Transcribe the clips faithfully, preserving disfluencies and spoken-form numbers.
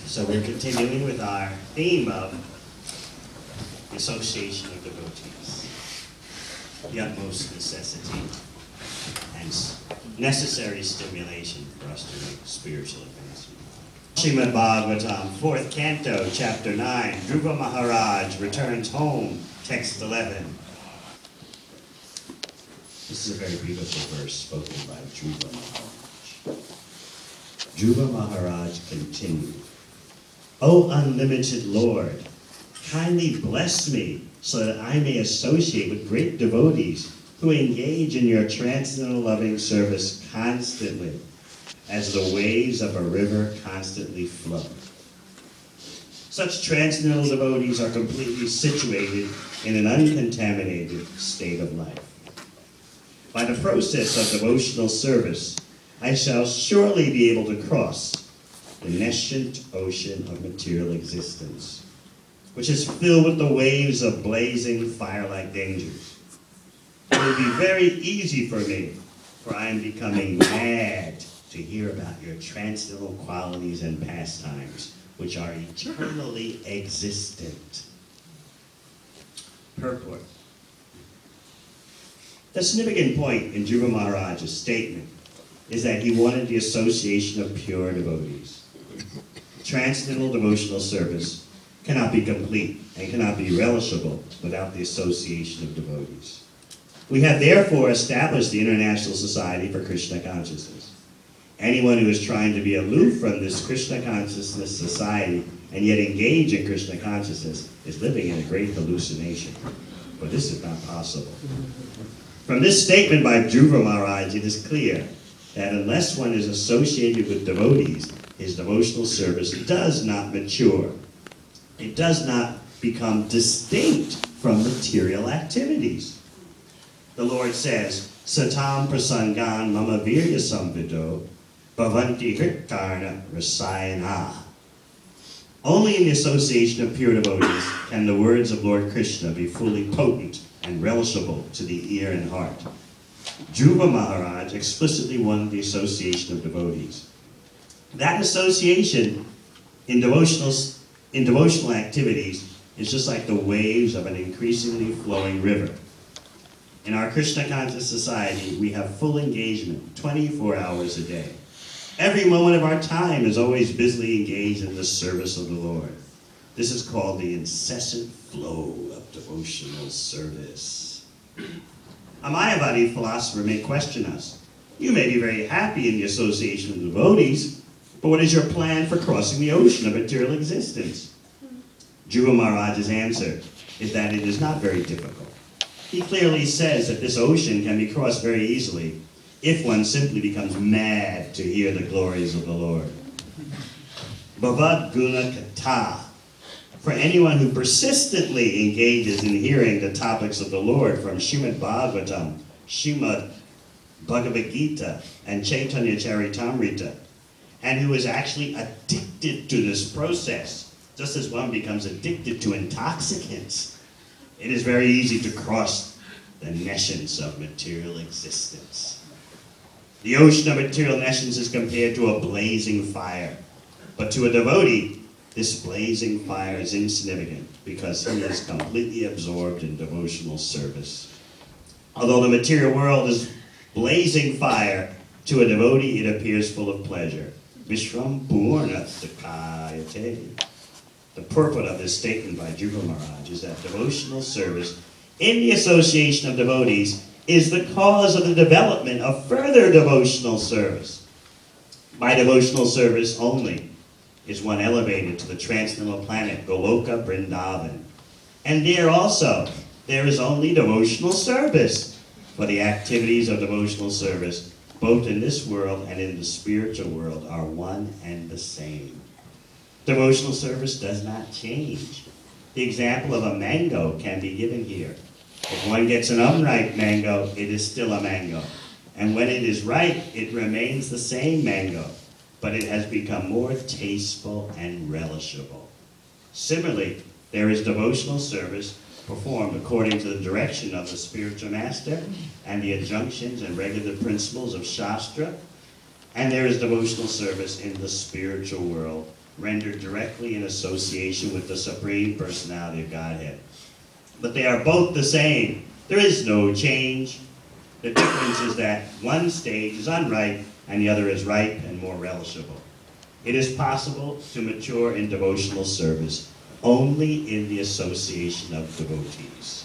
So we're continuing with our theme of the association of devotees, the utmost necessity and necessary stimulation for us to make spiritual advancement. Srimad Bhagavatam, fourth canto, chapter nine, Dhruva Maharaj returns home, text eleven. This is a very beautiful verse spoken by Dhruva Maharaj. Dhruva Maharaj continued, O unlimited Lord, kindly bless me so that I may associate with great devotees who engage in your transcendental loving service constantly, as the waves of a river constantly flow. Such transcendental devotees are completely situated in an uncontaminated state of life. By the process of devotional service, I shall surely be able to cross the nescient ocean of material existence, which is filled with the waves of blazing fire-like dangers. It will be very easy for me, for I am becoming mad to hear about your transcendental qualities and pastimes, which are eternally existent. Purport. The significant point in Dhruva Maharaj's statement is that he wanted the association of pure devotees. Transcendental devotional service cannot be complete and cannot be relishable without the association of devotees. We have therefore established the International Society for Krishna Consciousness. Anyone who is trying to be aloof from this Krishna Consciousness Society and yet engage in Krishna Consciousness is living in a great hallucination. But this is not possible. From this statement by Dhruva Maharaj, it is clear that unless one is associated with devotees, his devotional service does not mature. It does not become distinct from material activities. The Lord says, Satam prasangan mama virya samvido bhavanti hrittarna rasayana. Only in the association of pure devotees can the words of Lord Krishna be fully potent and relishable to the ear and heart. Dhruva Maharaj explicitly wanted the association of devotees. That association in devotional, in devotional activities is just like the waves of an increasingly flowing river. In our Krishna Conscious Society, we have full engagement twenty-four hours a day. Every moment of our time is always busily engaged in the service of the Lord. This is called the incessant flow of devotional service. A Mayavadi philosopher may question us. You may be very happy in the association of devotees, but what is your plan for crossing the ocean of material existence? Dhruva Maharaj's answer is that it is not very difficult. He clearly says that this ocean can be crossed very easily if one simply becomes mad to hear the glories of the Lord. Bhavad Guna Katha. For anyone who persistently engages in hearing the topics of the Lord from Srimad Bhagavatam, Srimad Bhagavad Gita, and Chaitanya Charitamrita, and who is actually addicted to this process, just as one becomes addicted to intoxicants, it is very easy to cross the nescience of material existence. The ocean of material nescience is compared to a blazing fire, but to a devotee, this blazing fire is insignificant because he is completely absorbed in devotional service. Although the material world is blazing fire, to a devotee it appears full of pleasure. Vishram Purna Sakayate. The purport of this statement by Dhruva Maharaj is that devotional service in the association of devotees is the cause of the development of further devotional service. By devotional service only is one elevated to the transcendental planet Goloka Vrindavan. And there also, there is only devotional service. For the activities of devotional service, both in this world and in the spiritual world, are one and the same. Devotional service does not change. The example of a mango can be given here. If one gets an unripe mango, it is still a mango. And when it is ripe, it remains the same mango, but it has become more tasteful and relishable. Similarly, there is devotional service performed according to the direction of the spiritual master and the injunctions and regulative principles of Shastra, and there is devotional service in the spiritual world rendered directly in association with the Supreme Personality of Godhead. But they are both the same. There is no change. The difference is that one stage is unripe and the other is ripe and more relishable. It is possible to mature in devotional service only in the association of devotees.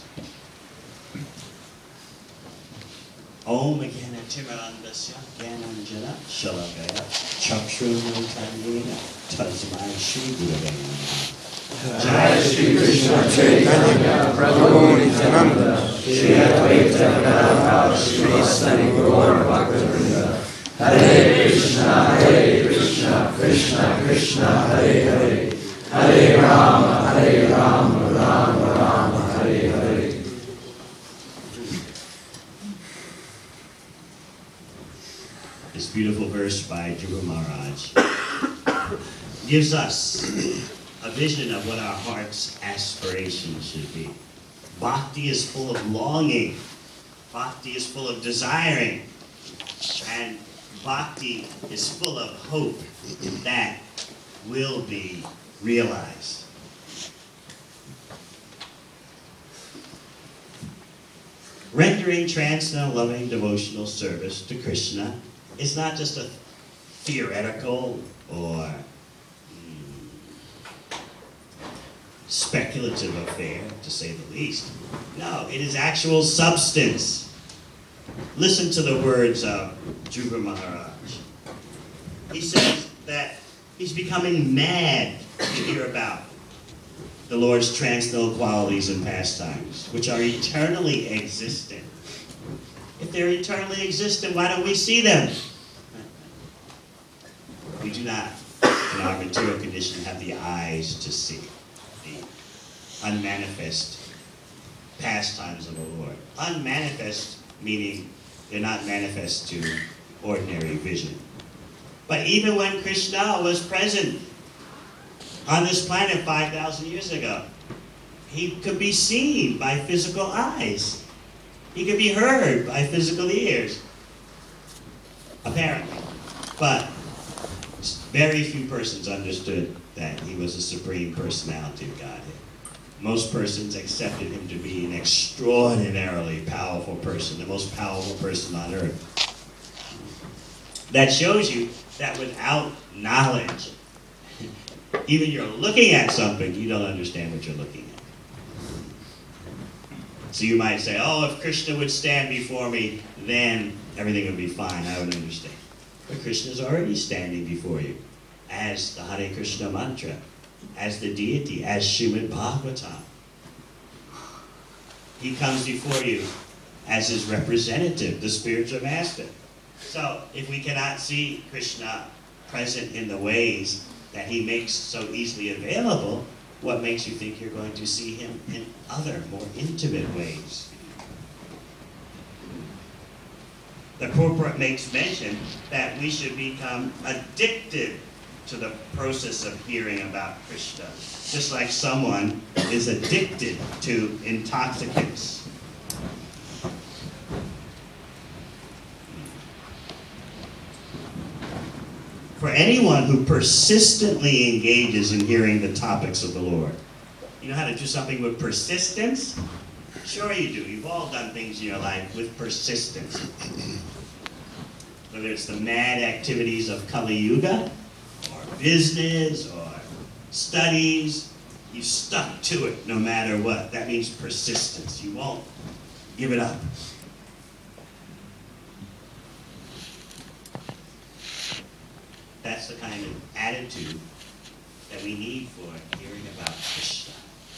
Om Gana Timarandasya Gyananjana Shalakaya Chakshunutanyena Tasmai Shri Gurave Namaha. Jai Shri Krishna Chaitanya Prabhu Nityananda Shri Advaita Gadadhara Shri Vasani Gaur Bhaktivinoda Hare Krishna Hare Krishna Krishna Krishna Hare Hare Hare Rama Hare Rama Rama Rama Hare Hare. This beautiful verse by Dhruva Maharaj gives us a vision of what our heart's aspiration should be. Bhakti is full of longing. Bhakti is full of desiring. And Bhakti is full of hope that will be realized. Rendering transcendental loving devotional service to Krishna is not just a theoretical or mm, speculative affair, to say the least. No, it is actual substance. Listen to the words of Dhruva Maharaj. He says that he's becoming mad to hear about the Lord's transcendental qualities and pastimes, which are eternally existent. If they're eternally existent, why don't we see them? We do not, in our material condition, have the eyes to see the unmanifest pastimes of the Lord. Unmanifest meaning they're not manifest to ordinary vision. But even when Krishna was present on this planet five thousand years ago, he could be seen by physical eyes. He could be heard by physical ears, apparently. But very few persons understood that he was a supreme personality of Godhead. Most persons accepted him to be an extraordinarily powerful person, the most powerful person on earth. That shows you that without knowledge, even you're looking at something, you don't understand what you're looking at. So you might say, oh, if Krishna would stand before me, then everything would be fine, I would understand. But Krishna is already standing before you as the Hare Krishna mantra, as the deity, as Srimad Bhagavatam. He comes before you as his representative, the spiritual master. So if we cannot see Krishna present in the ways that he makes so easily available, what makes you think you're going to see him in other, more intimate ways? The purport makes mention that we should become addicted to the process of hearing about Krishna, just like someone is addicted to intoxicants. For anyone who persistently engages in hearing the topics of the Lord. You know how to do something with persistence? Sure you do. You've all done things in your life with persistence. Whether it's the mad activities of Kali Yuga, or business, or studies, you stuck to it no matter what. That means persistence. You won't give it up. That's the kind of attitude that we need for hearing about Krishna.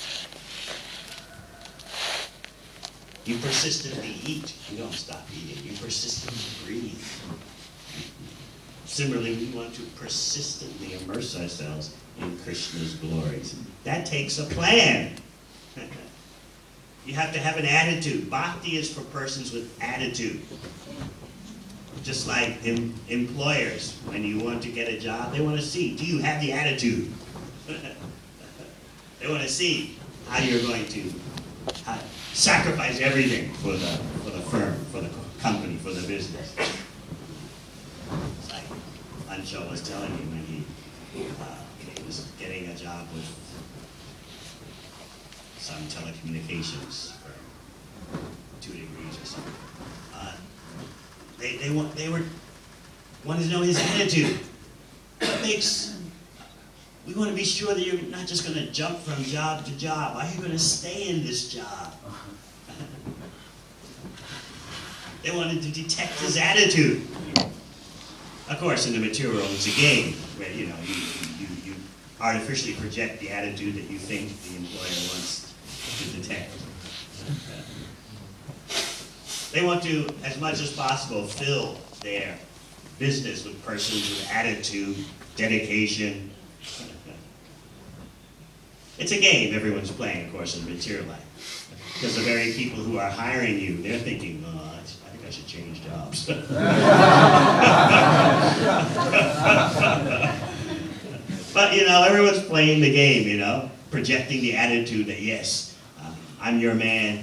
You persistently eat, you don't stop eating. You persistently breathe. Similarly, we want to persistently immerse ourselves in Krishna's glories. That takes a plan. You have to have an attitude. Bhakti is for persons with attitude. Just like em employers, when you want to get a job, they want to see, do you have the attitude? They want to see how you're going to how, sacrifice everything for the, for the firm, for the company, for the business. It's like Anshul was telling me when he uh, was job with some telecommunications for two degrees or something. Uh, they, they, want, they were wanted to know his attitude. What makes, we want to be sure that you're not just going to jump from job to job. Are you going to stay in this job? They wanted to detect his attitude. Of course, in the material world, it's a game where, you know, you, you, you artificially project the attitude that you think the employer wants to detect. They want to, as much as possible, fill their business with persons with attitude, dedication. It's a game everyone's playing, of course, in the material life. Because the very people who are hiring you, they're thinking, oh, I think I should change jobs. But, you know, everyone's playing the game, you know, projecting the attitude that, yes, uh, I'm your man.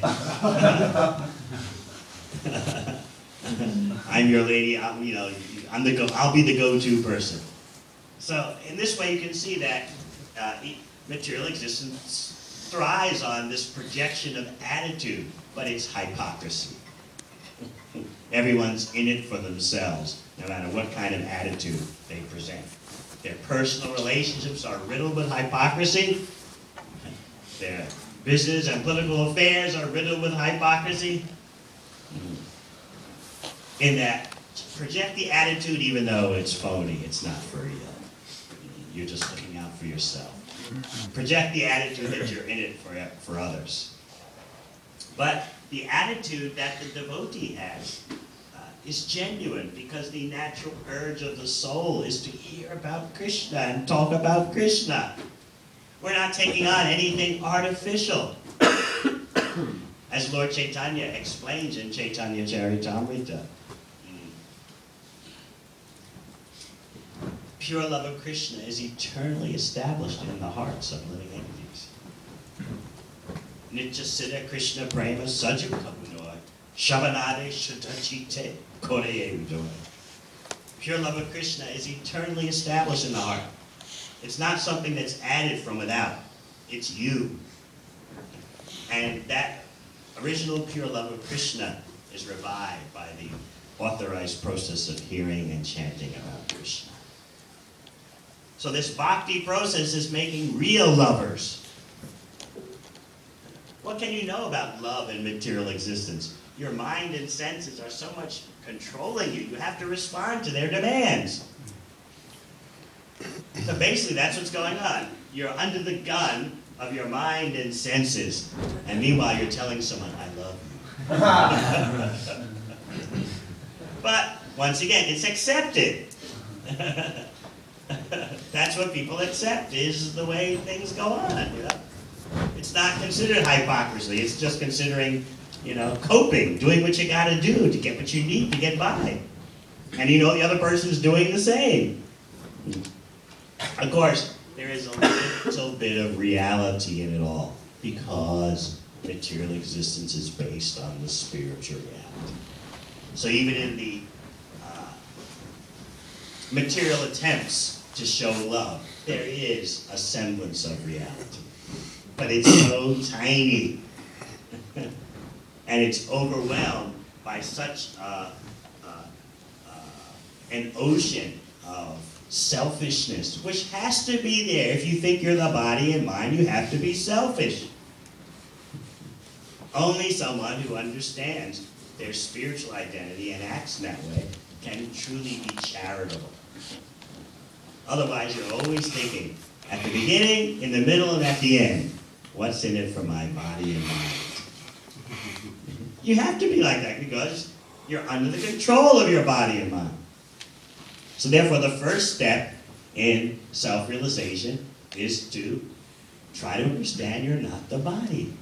I'm your lady, I'm, you know, I'm the go, I'll be the go-to person. So, in this way, you can see that uh, material existence thrives on this projection of attitude, but it's hypocrisy. Everyone's in it for themselves, no matter what kind of attitude they present. Their personal relationships are riddled with hypocrisy. Their business and political affairs are riddled with hypocrisy. In that, project the attitude even though it's phony, it's not for real. You're just looking out for yourself. Project the attitude that you're in it for, for others. But the attitude that the devotee has uh, is genuine, because the natural urge of the soul is to hear about Krishna and talk about Krishna. We're not taking on anything artificial. As Lord Chaitanya explains in Chaitanya Charitamrita, pure love of Krishna is eternally established in the hearts of living entities. Nitya Siddha Krishna Prema Sajam Kapunoy Shavanade Shuddha Chitte Koreye Udoy. Pure love of Krishna is eternally established in the heart. It's not something that's added from without. It's you. And that original pure love of Krishna is revived by the authorized process of hearing and chanting about Krishna. So this bhakti process is making real lovers. What can you know about love and material existence? Your mind and senses are so much controlling you, you have to respond to their demands. So basically that's what's going on. You're under the gun of your mind and senses, and meanwhile you're telling someone, I love you. But once again, it's accepted. That's what people accept, is the way things go on, you know. It's not considered hypocrisy, it's just considering, you know, coping, doing what you gotta do to get what you need to get by. And you know the other person's doing the same. Of course, there is a little bit of reality in it all, because material existence is based on the spiritual reality. So even in the uh, material attempts to show love, there is a semblance of reality. But it's so tiny. And it's overwhelmed by such uh, uh, uh, an ocean of selfishness, which has to be there. If you think you're the body and mind, you have to be selfish. Only someone who understands their spiritual identity and acts in that way can truly be charitable. Otherwise, you're always thinking, at the beginning, in the middle, and at the end, what's in it for my body and mind? You have to be like that because you're under the control of your body and mind. So therefore, the first step in self-realization is to try to understand you're not the body.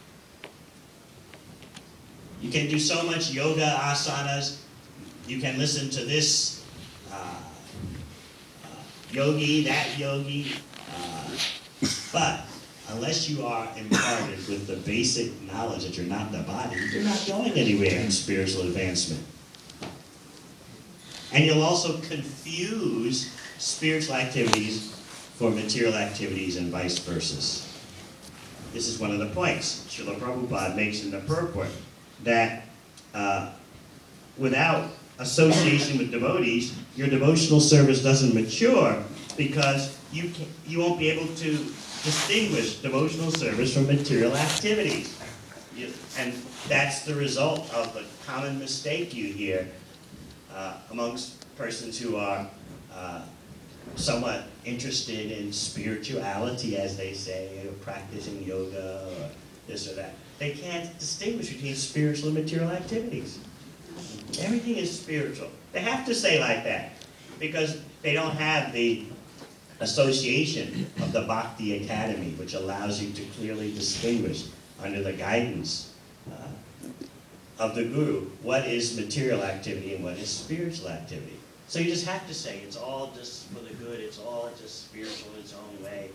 You can do so much yoga, asanas. You can listen to this uh, uh, yogi, that yogi. Uh, but unless you are imparted with the basic knowledge that you're not the body, you're not going anywhere in spiritual advancement. And you'll also confuse spiritual activities for material activities and vice versa. This is one of the points Srila Prabhupada makes in the purport, that uh, without association with devotees, your devotional service doesn't mature, because you can, you won't be able to distinguish devotional service from material activities. You, and that's the result of the common mistake you hear uh, amongst persons who are uh, somewhat interested in spirituality, as they say, or practicing yoga or this or that. They can't distinguish between spiritual and material activities. Everything is spiritual. They have to say like that, because they don't have the association of the Bhakti Academy, which allows you to clearly distinguish, under the guidance uh, of the Guru, what is material activity and what is spiritual activity. So you just have to say it's all just for the good, it's all just spiritual in its own way.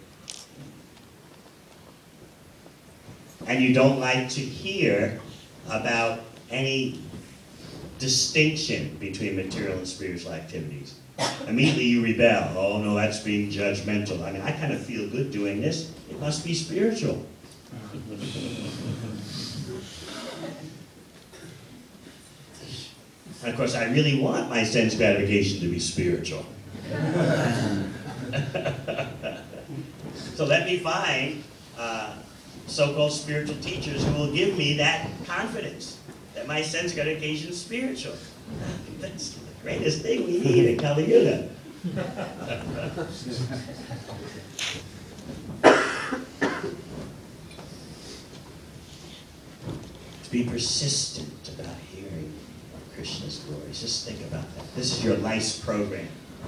And you don't like to hear about any distinction between material and spiritual activities. Immediately you rebel. Oh no, that's being judgmental. I mean, I kind of feel good doing this. It must be spiritual. And of course, I really want my sense gratification to be spiritual. So let me find uh, so-called spiritual teachers who will give me that confidence that my sense gratification is spiritual. That's the greatest thing we need in Kali Yuga. To be persistent about hearing of Krishna's glories. Just think about that. This is your life's program.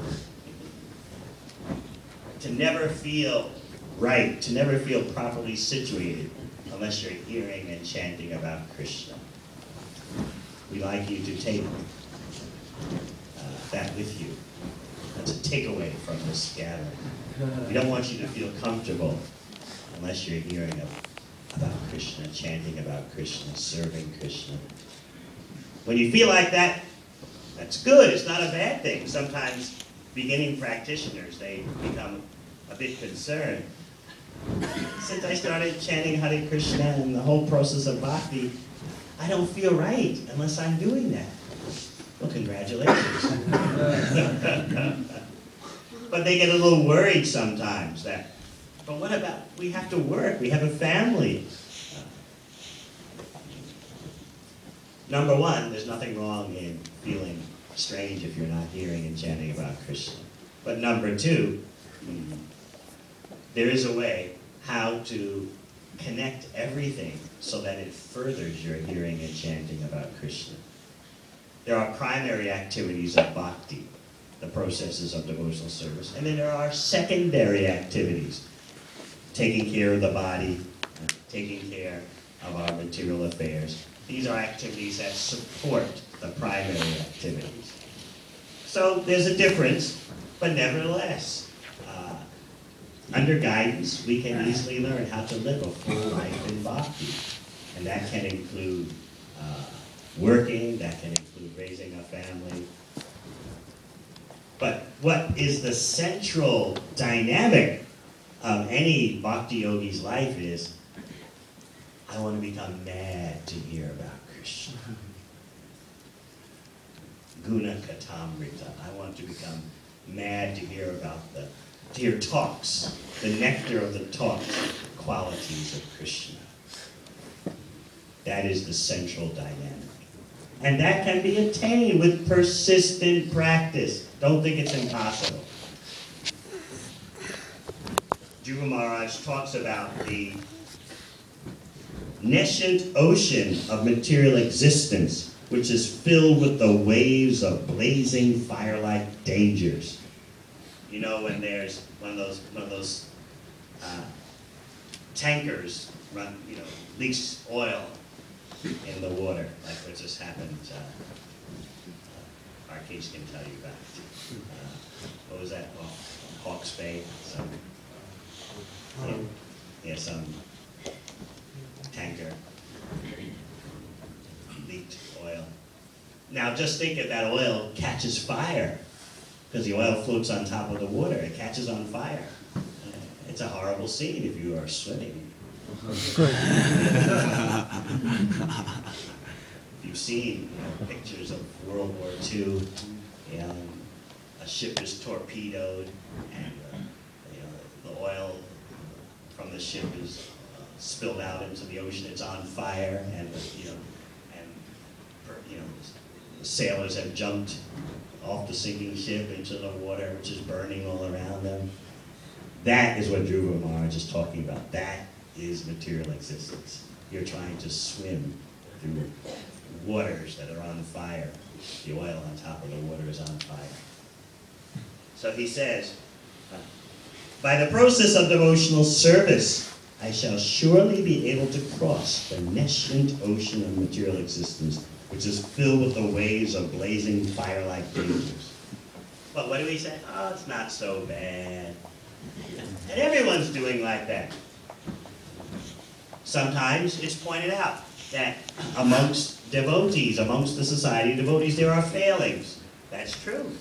To never feel right, to never feel properly situated unless you're hearing and chanting about Krishna. We'd like you to take uh, that with you. That's a takeaway from this gathering. We don't want you to feel comfortable unless you're hearing of, about Krishna, chanting about Krishna, serving Krishna. When you feel like that, that's good. It's not a bad thing. Sometimes beginning practitioners, they become a bit concerned. Since I started chanting Hare Krishna and the whole process of bhakti, I don't feel right unless I'm doing that. Well, congratulations. But they get a little worried sometimes that, but what about, we have to work, we have a family. Uh, number one, there's nothing wrong in feeling strange if you're not hearing and chanting about Krishna. But number two, there is a way how to connect everything so that it furthers your hearing and chanting about Krishna. There are primary activities of bhakti, the processes of devotional service, and then there are secondary activities, taking care of the body, taking care of our material affairs. These are activities that support the primary activities. So there's a difference, but nevertheless, uh, under guidance, we can easily learn how to live a full life in bhakti. And that can include uh, working, that can include raising a family. But what is the central dynamic of any bhakti yogi's life is, I want to become mad to hear about Krishna. Guna Katamrita. I want to become mad to hear about the, to hear talks, the nectar of the talks, qualities of Krishna. That is the central dynamic. And that can be attained with persistent practice. Don't think it's impossible. Dhruva Maharaj talks about the nescient ocean of material existence, which is filled with the waves of blazing fire-like dangers. You know, when there's one of those one of those uh, tankers run, you know, leaks oil in the water, like what just happened. Uh, uh, Arkesh can tell you about. Uh, what was that? Oh, Hawke's Bay. Some, yeah, yeah, some tanker leaked oil. Now just think if that oil catches fire, because the oil floats on top of the water, it catches on fire. It's a horrible scene if you are swimming. You've seen, you know, pictures of World War Two, you know, a ship is torpedoed, and uh, you know, the oil from the ship is uh, spilled out into the ocean. It's on fire, and uh, you know, and you know, the sailors have jumped off the sinking ship into the water, which is burning all around them. That is what Dhruva Maharaj is talking about. That is material existence. You're trying to swim through waters that are on fire. The oil on top of the water is on fire. So he says, by the process of devotional service, I shall surely be able to cross the nescient ocean of material existence, which is filled with the waves of blazing fire-like dangers. But what do we say? Oh, it's not so bad. And everyone's doing like that. Sometimes it's pointed out that amongst devotees, amongst the society of devotees, there are failings. That's true.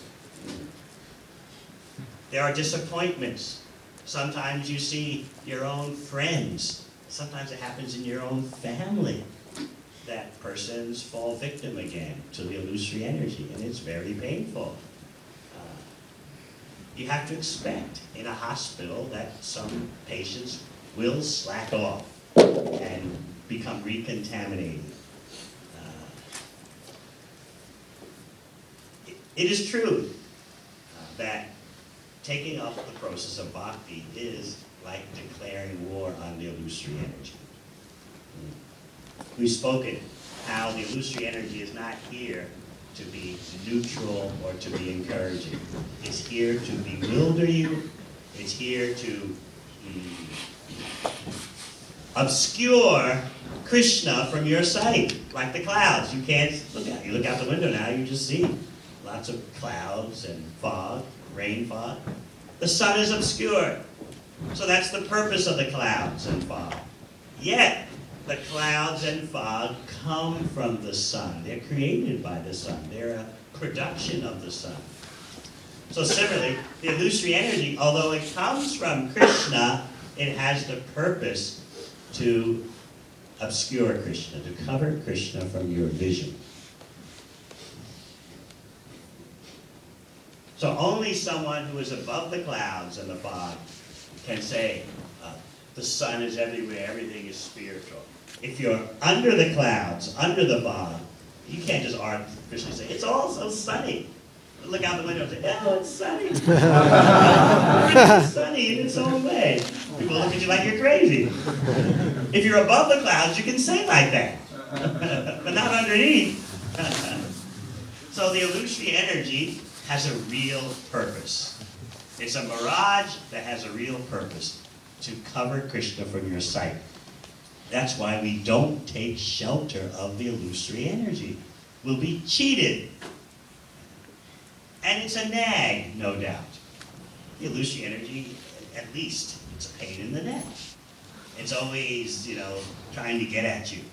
There are disappointments. Sometimes you see your own friends. Sometimes it happens in your own family that persons fall victim again to the illusory energy, and it's very painful. Uh, you have to expect in a hospital that some patients will slack off and become recontaminated. Uh, it, it is true uh, that taking up the process of bhakti is like declaring war on the illusory energy. We've spoken how the illusory energy is not here to be neutral or to be encouraging. It's here to bewilder you. It's here to mm, obscure Krishna from your sight, like the clouds. You can't look out. You look out the window now, you just see lots of clouds and fog, rain fog. The sun is obscured. So that's the purpose of the clouds and fog. Yet, the clouds and fog come from the sun. They're created by the sun. They're a production of the sun. So similarly, the illusory energy, although it comes from Krishna, it has the purpose to obscure Krishna, to cover Krishna from your vision. So only someone who is above the clouds and the fog can say, uh, the sun is everywhere, everything is spiritual. If you're under the clouds, under the fog, you can't just artificially say, it's all so sunny. Look out the window and say, oh, it's sunny. It's sunny in its own way. People look at you like you're crazy. If you're above the clouds, you can say like that. But not underneath. So the illusory energy has a real purpose. It's a mirage that has a real purpose, to cover Krishna from your sight. That's why we don't take shelter of the illusory energy. We'll be cheated. And it's a nag, no doubt. The illusory energy, at least, it's a pain in the neck. It's always, you know, trying to get at you.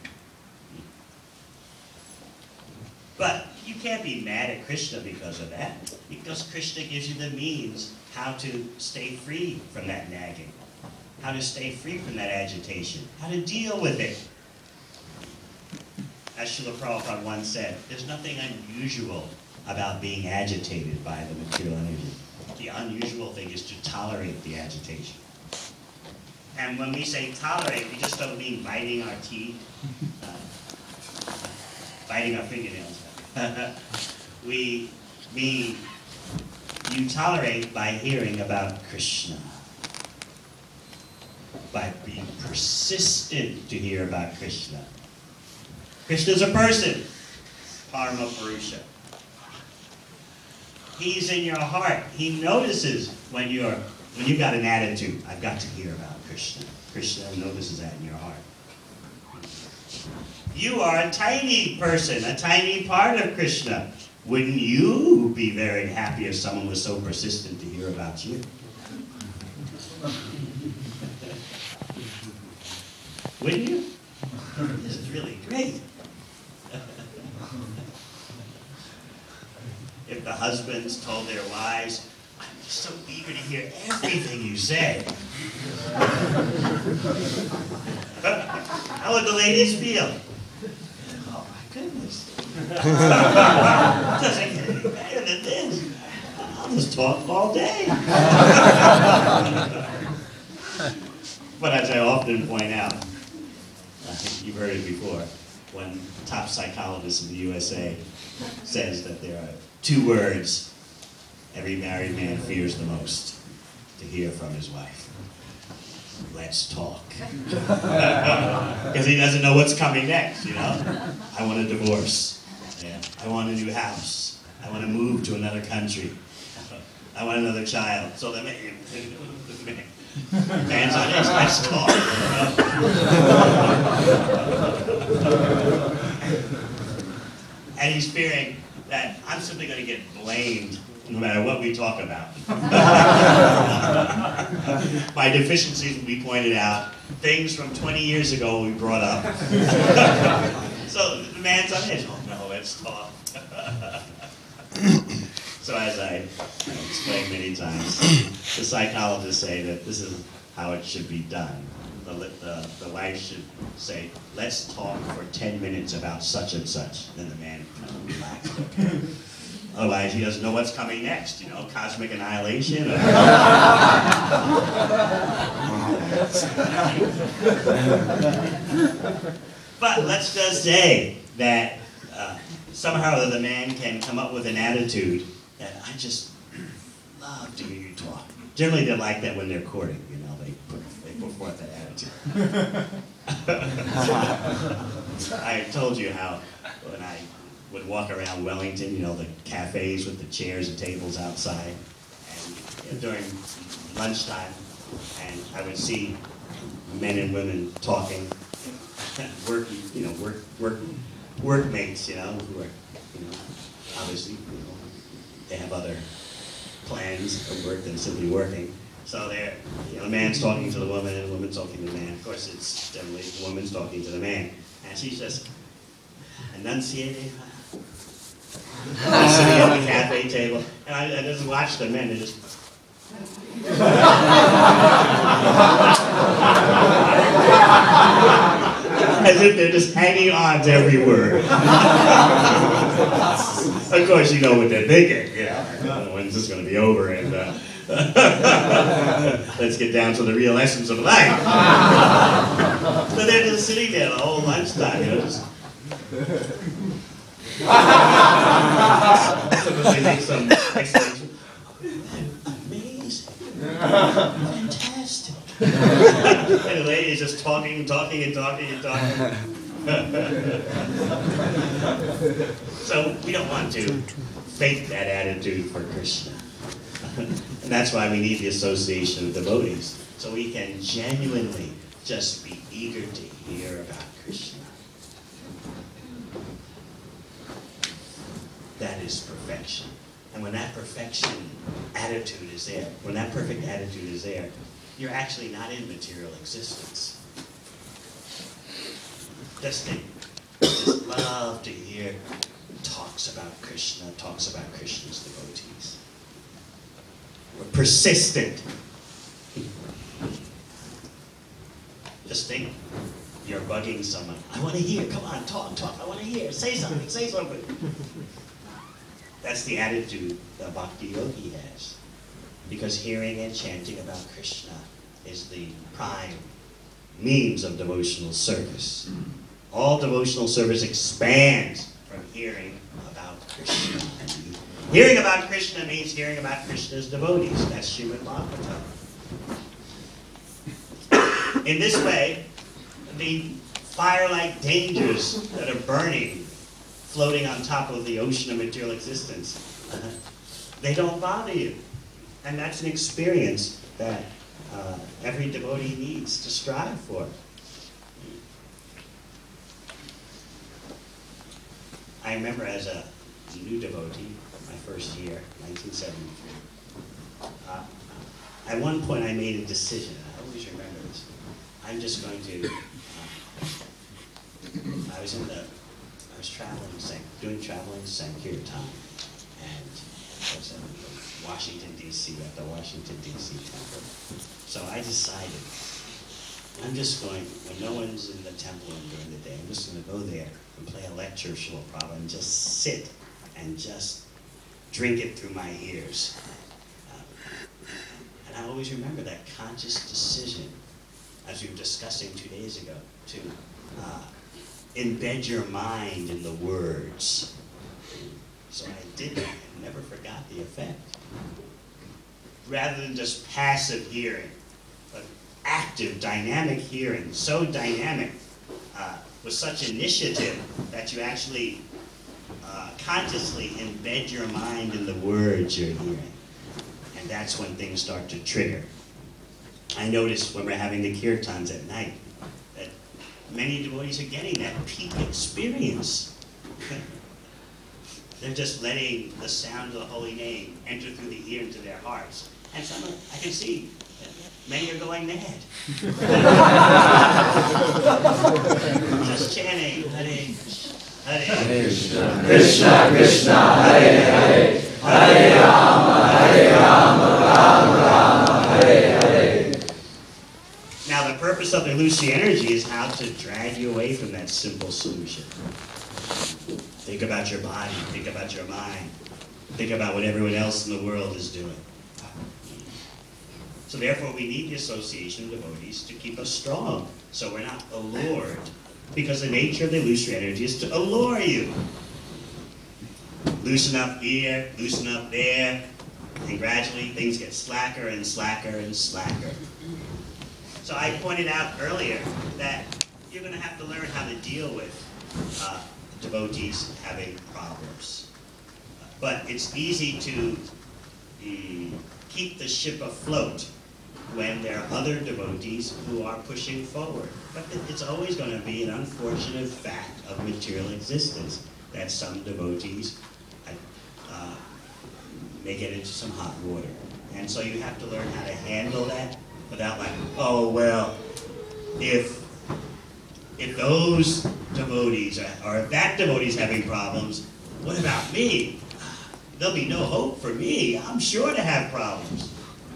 But you can't be mad at Krishna because of that, because Krishna gives you the means how to stay free from that nagging, how to stay free from that agitation, how to deal with it. As Srila Prabhupada once said, there's nothing unusual about being agitated by the material energy. The unusual thing is to tolerate the agitation. And when we say tolerate, we just don't mean biting our teeth, uh, biting our fingernails. We mean you tolerate by hearing about Krishna, by being persistent to hear about Krishna. Krishna is a person, Parama Purusha. He's in your heart. He notices when you're when you've got an attitude. I've got to hear about Krishna. Krishna notices that in your heart. You are a tiny person, a tiny part of Krishna. Wouldn't you be very happy if someone was so persistent to hear about you? Wouldn't you? This is really great. If the husbands told their wives, I'm just so eager to hear everything you say. How would the ladies feel? Oh my goodness. Doesn't get any better than this. I'll just talk all day. But as I often point out, I think you've heard it before, when top psychologist in the U S A says that there are two words every married man fears the most to hear from his wife. Let's talk. Because he doesn't know what's coming next, you know? I want a divorce. Yeah. I want a new house. I want to move to another country. I want another child. So the man, man's on his, let's talk. And he's fearing that I'm simply going to get blamed no matter what we talk about. My deficiencies will be pointed out. Things from twenty years ago will be brought up. So the man's on edge. Oh no, let's talk. So as I explained many times, the psychologists say that this is how it should be done. The, the, the wife should say, let's talk for ten minutes about such and such. Then the man kind of relaxed, okay. Otherwise, he doesn't know what's coming next, you know, cosmic annihilation. Or but let's just say that uh, somehow the man can come up with an attitude that I just love to hear you talk. Generally, they're like that when they're courting, you know, they put, they put forth that attitude. I told you how when I would walk around Wellington, you know, the cafes with the chairs and tables outside, and you know, during lunchtime, and I would see men and women talking, work, you know, work, work, workmates, you know, who are, you know, obviously, you know, they have other plans of work than simply working. So they're, you know, the man's talking to the woman and the woman's talking to the man. Of course, it's generally the woman's talking to the man, and she's just enunciating. Sitting at the cafe table, and I, I just watch the men and just. As if they're just hanging on to every word. Of course, you know what they're thinking. Yeah, when's this going to be over? And uh, let's get down to the real essence of life. So they're just sitting there the whole lunchtime, you know, just. They make some excellent, amazing, fantastic. And the lady is just talking, talking, and talking, and talking. So we don't want to fake that attitude for Krishna. And that's why we need the association of devotees, so we can genuinely just be eager to hear about Krishna. That is perfection. And when that perfection attitude is there, when that perfect attitude is there, you're actually not in material existence. Just think, just love to hear talks about Krishna, talks about Krishna's devotees. We're persistent. Just think, you're bugging someone. I want to hear, come on, talk, talk, I want to hear, say something, say something. That's the attitude that Bhakti Yogi has. Because hearing and chanting about Krishna is the prime means of devotional service. All devotional service expands from hearing about Krishna. And hearing about Krishna means hearing about Krishna's devotees. That's Srimad Bhagavatam. In this way, the fire-like dangers that are burning, floating on top of the ocean of material existence, uh, they don't bother you. And that's an experience that uh, every devotee needs to strive for. I remember as a new devotee, my first year, nineteen seventy-three, uh, at one point I made a decision. I always remember this. I'm just going to, uh, I was in the, I was traveling, doing traveling Sankirtan, and I was in Washington, D C, at the Washington, D C temple. So I decided I'm just going, when no one's in the temple during the day, I'm just going to go there and play a lecture Srila Prabhupada and just sit and just drink it through my ears. Uh, and I always remember that conscious decision, as we were discussing two days ago, to uh, embed your mind in the words. So I did that and never forgot the effect. Rather than just passive hearing, but active, dynamic hearing, so dynamic, uh, with such initiative that you actually uh, consciously embed your mind in the words you're hearing. And that's when things start to trigger. I notice when we're having the kirtans at night that many devotees are getting that peak experience. They're just letting the sound of the holy name enter through the ear into their hearts. And some of, I can see, many are going mad. Just chanting, Hare Hare Krishna, Krishna Krishna, Hare Hare, Hare Rama, Hare Rama, Rama Rama, Hare Hare. Now the purpose of the illusory energy is how to drag you away from that simple solution. Think about your body, think about your mind, think about what everyone else in the world is doing. So therefore we need the association of devotees to keep us strong, so we're not allured, because the nature of the illusory energy is to allure you. Loosen up here, loosen up there, and gradually things get slacker and slacker and slacker. So I pointed out earlier that you're going to have to learn how to deal with uh, devotees having problems. But it's easy to mm, keep the ship afloat when there are other devotees who are pushing forward. But it's always going to be an unfortunate fact of material existence that some devotees uh, may get into some hot water. And so you have to learn how to handle that without like, oh, well, if if those devotees, are, or if that devotee's having problems, what about me? There'll be no hope for me. I'm sure to have problems.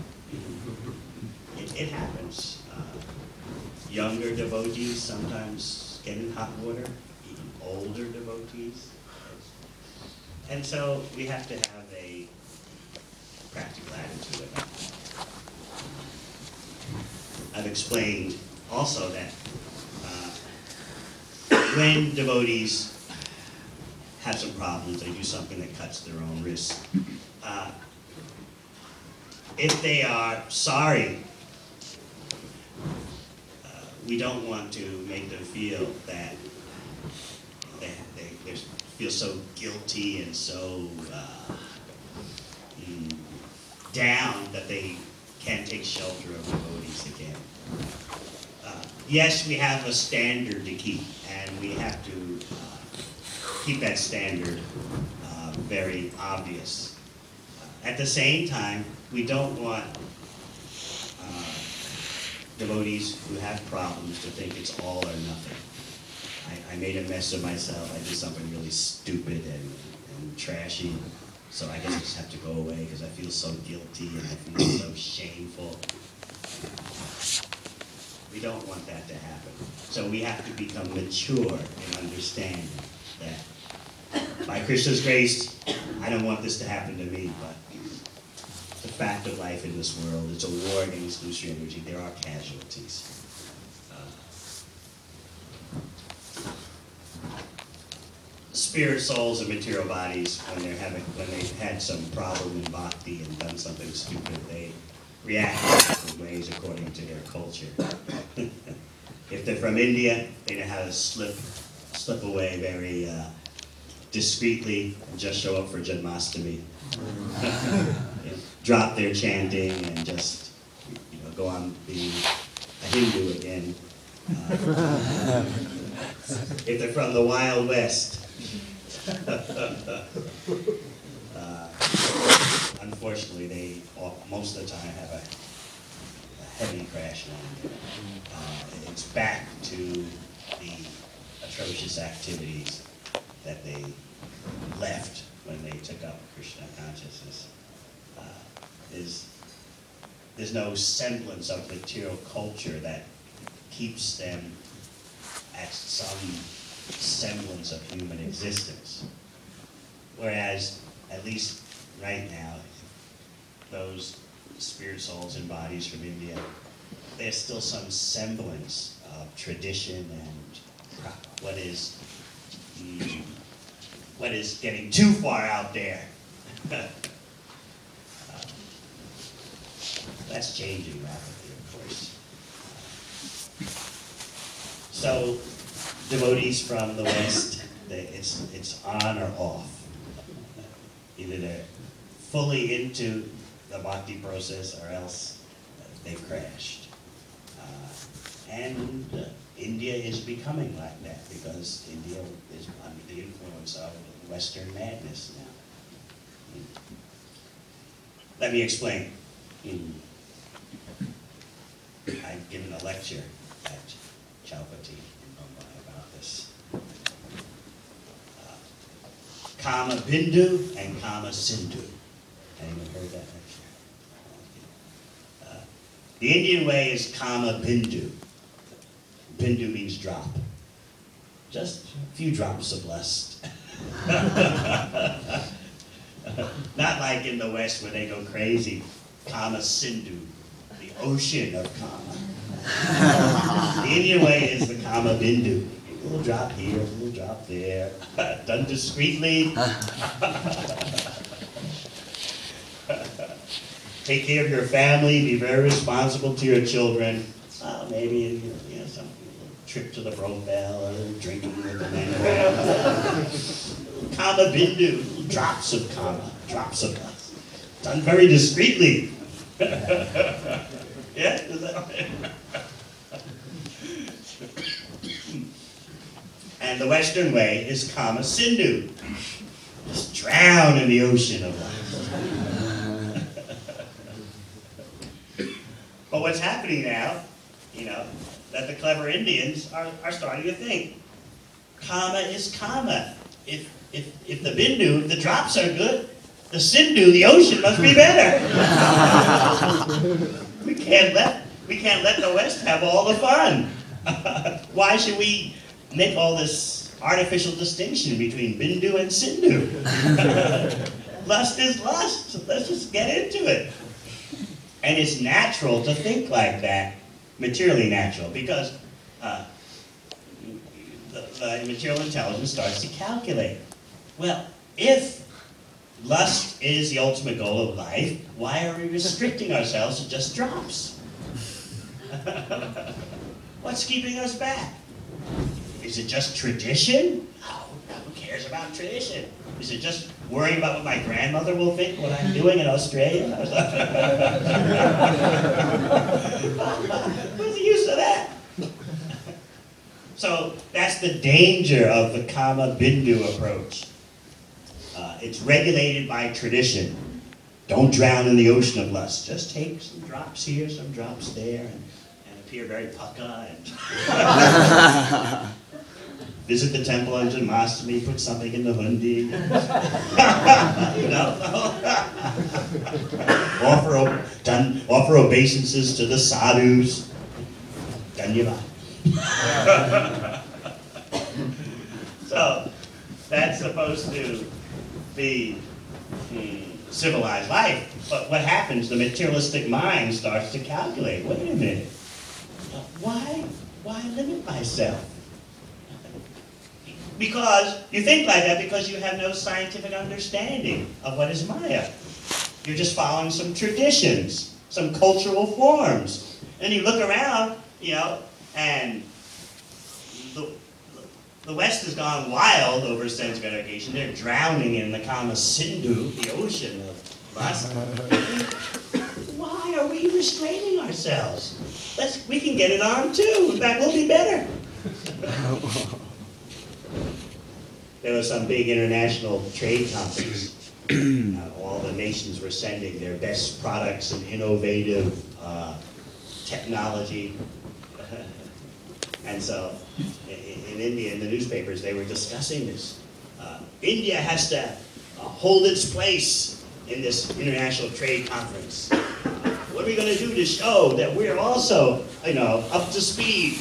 It, it happens. Uh, younger devotees sometimes get in hot water, even older devotees. And so we have to have a practical attitude about that. I've explained also that when devotees have some problems, they do something that cuts their own wrist. Uh, if they are sorry, uh, we don't want to make them feel that they, they, they feel so guilty and so uh, mm, down that they can't take shelter of devotees again. Uh, yes, we have a standard to keep, and we have to uh, keep that standard uh, very obvious. Uh, at the same time, we don't want uh, devotees who have problems to think it's all or nothing. I, I made a mess of myself. I did something really stupid and, and trashy, so I guess I just have to go away because I feel so guilty and I feel so shameful. We don't want that to happen. So we have to become mature in understanding that by Krishna's grace, I don't want this to happen to me, but the fact of life in this world, it's a war against illusory energy. There are casualties. Uh, spirit souls and material bodies, when they're having, when they've had some problem in bhakti and done something stupid, they react in different ways according to their culture. If they're from India, they know how to slip, slip away very uh, discreetly and just show up for Janmashtami. You know, drop their chanting and just, you know, go on being a Hindu again. Uh, if they're from the Wild West, uh, unfortunately, they all, most of the time have a, a heavy crash landing. Uh, it's back to the atrocious activities that they left when they took up Krishna consciousness. Uh, there's, there's no semblance of material culture that keeps them at some semblance of human existence. Whereas, at least right now, those spirit souls and bodies from India, there's still some semblance of tradition and what is mm, what is getting too far out there. uh, that's changing rapidly, of course. So, devotees from the West, they, it's it's on or off. Either they're fully into the bhakti process, or else they've crashed. Uh, and uh, India is becoming like that because India is under the influence of Western madness now. Mm. Let me explain. Mm. I've given a lecture at Chowpatty in Mumbai about this. Uh, Kama Bindu and Kama Sindhu. Anyone heard that lecture? Uh, the Indian way is Kama Bindu. Bindu means drop. Just a few drops of lust. Not like in the West where they go crazy. Kama Sindhu, the ocean of Kama. The Indian way is the Kama Bindu. A little drop here, a little drop there. Done discreetly. Take care of your family, be very responsible to your children. Uh, maybe you know, you know, some trip to the Brombell, a little drinking with the men around. Kama Bindu, little drops of Kama, drops of lust. Done very discreetly. Yeah? Is that right? And the Western way is Kama Sindhu. Just drown in the ocean of life. But what's happening now, you know, that the clever Indians are, are starting to think. Kama is Kama. If, if, if the Bindu, if the drops are good, the Sindhu, the ocean, must be better. we can't let we can't let the West have all the fun. Why should we make all this artificial distinction between Bindu and Sindhu? Lust is lust. So let's just get into it. And it's natural to think like that, materially natural, because uh, the, the material intelligence starts to calculate. Well, if lust is the ultimate goal of life, why are we restricting ourselves to just drops? What's keeping us back? Is it just tradition? Oh, who cares about tradition? Is it just worrying about what my grandmother will think what I'm doing in Australia? What's the use of that? So that's the danger of the Kama Bindu approach. Uh, it's regulated by tradition. Don't drown in the ocean of lust. Just take some drops here, some drops there, and, and appear very pukka. And visit the temple on Janmashtami, put something in the hundi. You know, offer, done, offer obeisances to the sadhus. Dhanyavad. So that's supposed to be hmm, civilized life. But what happens? The materialistic mind starts to calculate. Wait a minute. Why? Why limit myself? Because you think like that because you have no scientific understanding of what is Maya. You're just following some traditions, some cultural forms. And you look around, you know, and the, the West has gone wild over sense gratification. They're drowning in the Kama Sindhu, the ocean of lust. Why are we restraining ourselves? Let's, we can get it on too. In fact, we'll be better. There was some big international trade conference. Uh, all the nations were sending their best products and innovative uh, technology. And so in, in India, in the newspapers, they were discussing this. Uh, India has to uh, hold its place in this international trade conference. Uh, What are we going to do to show that we're also, you know, up to speed?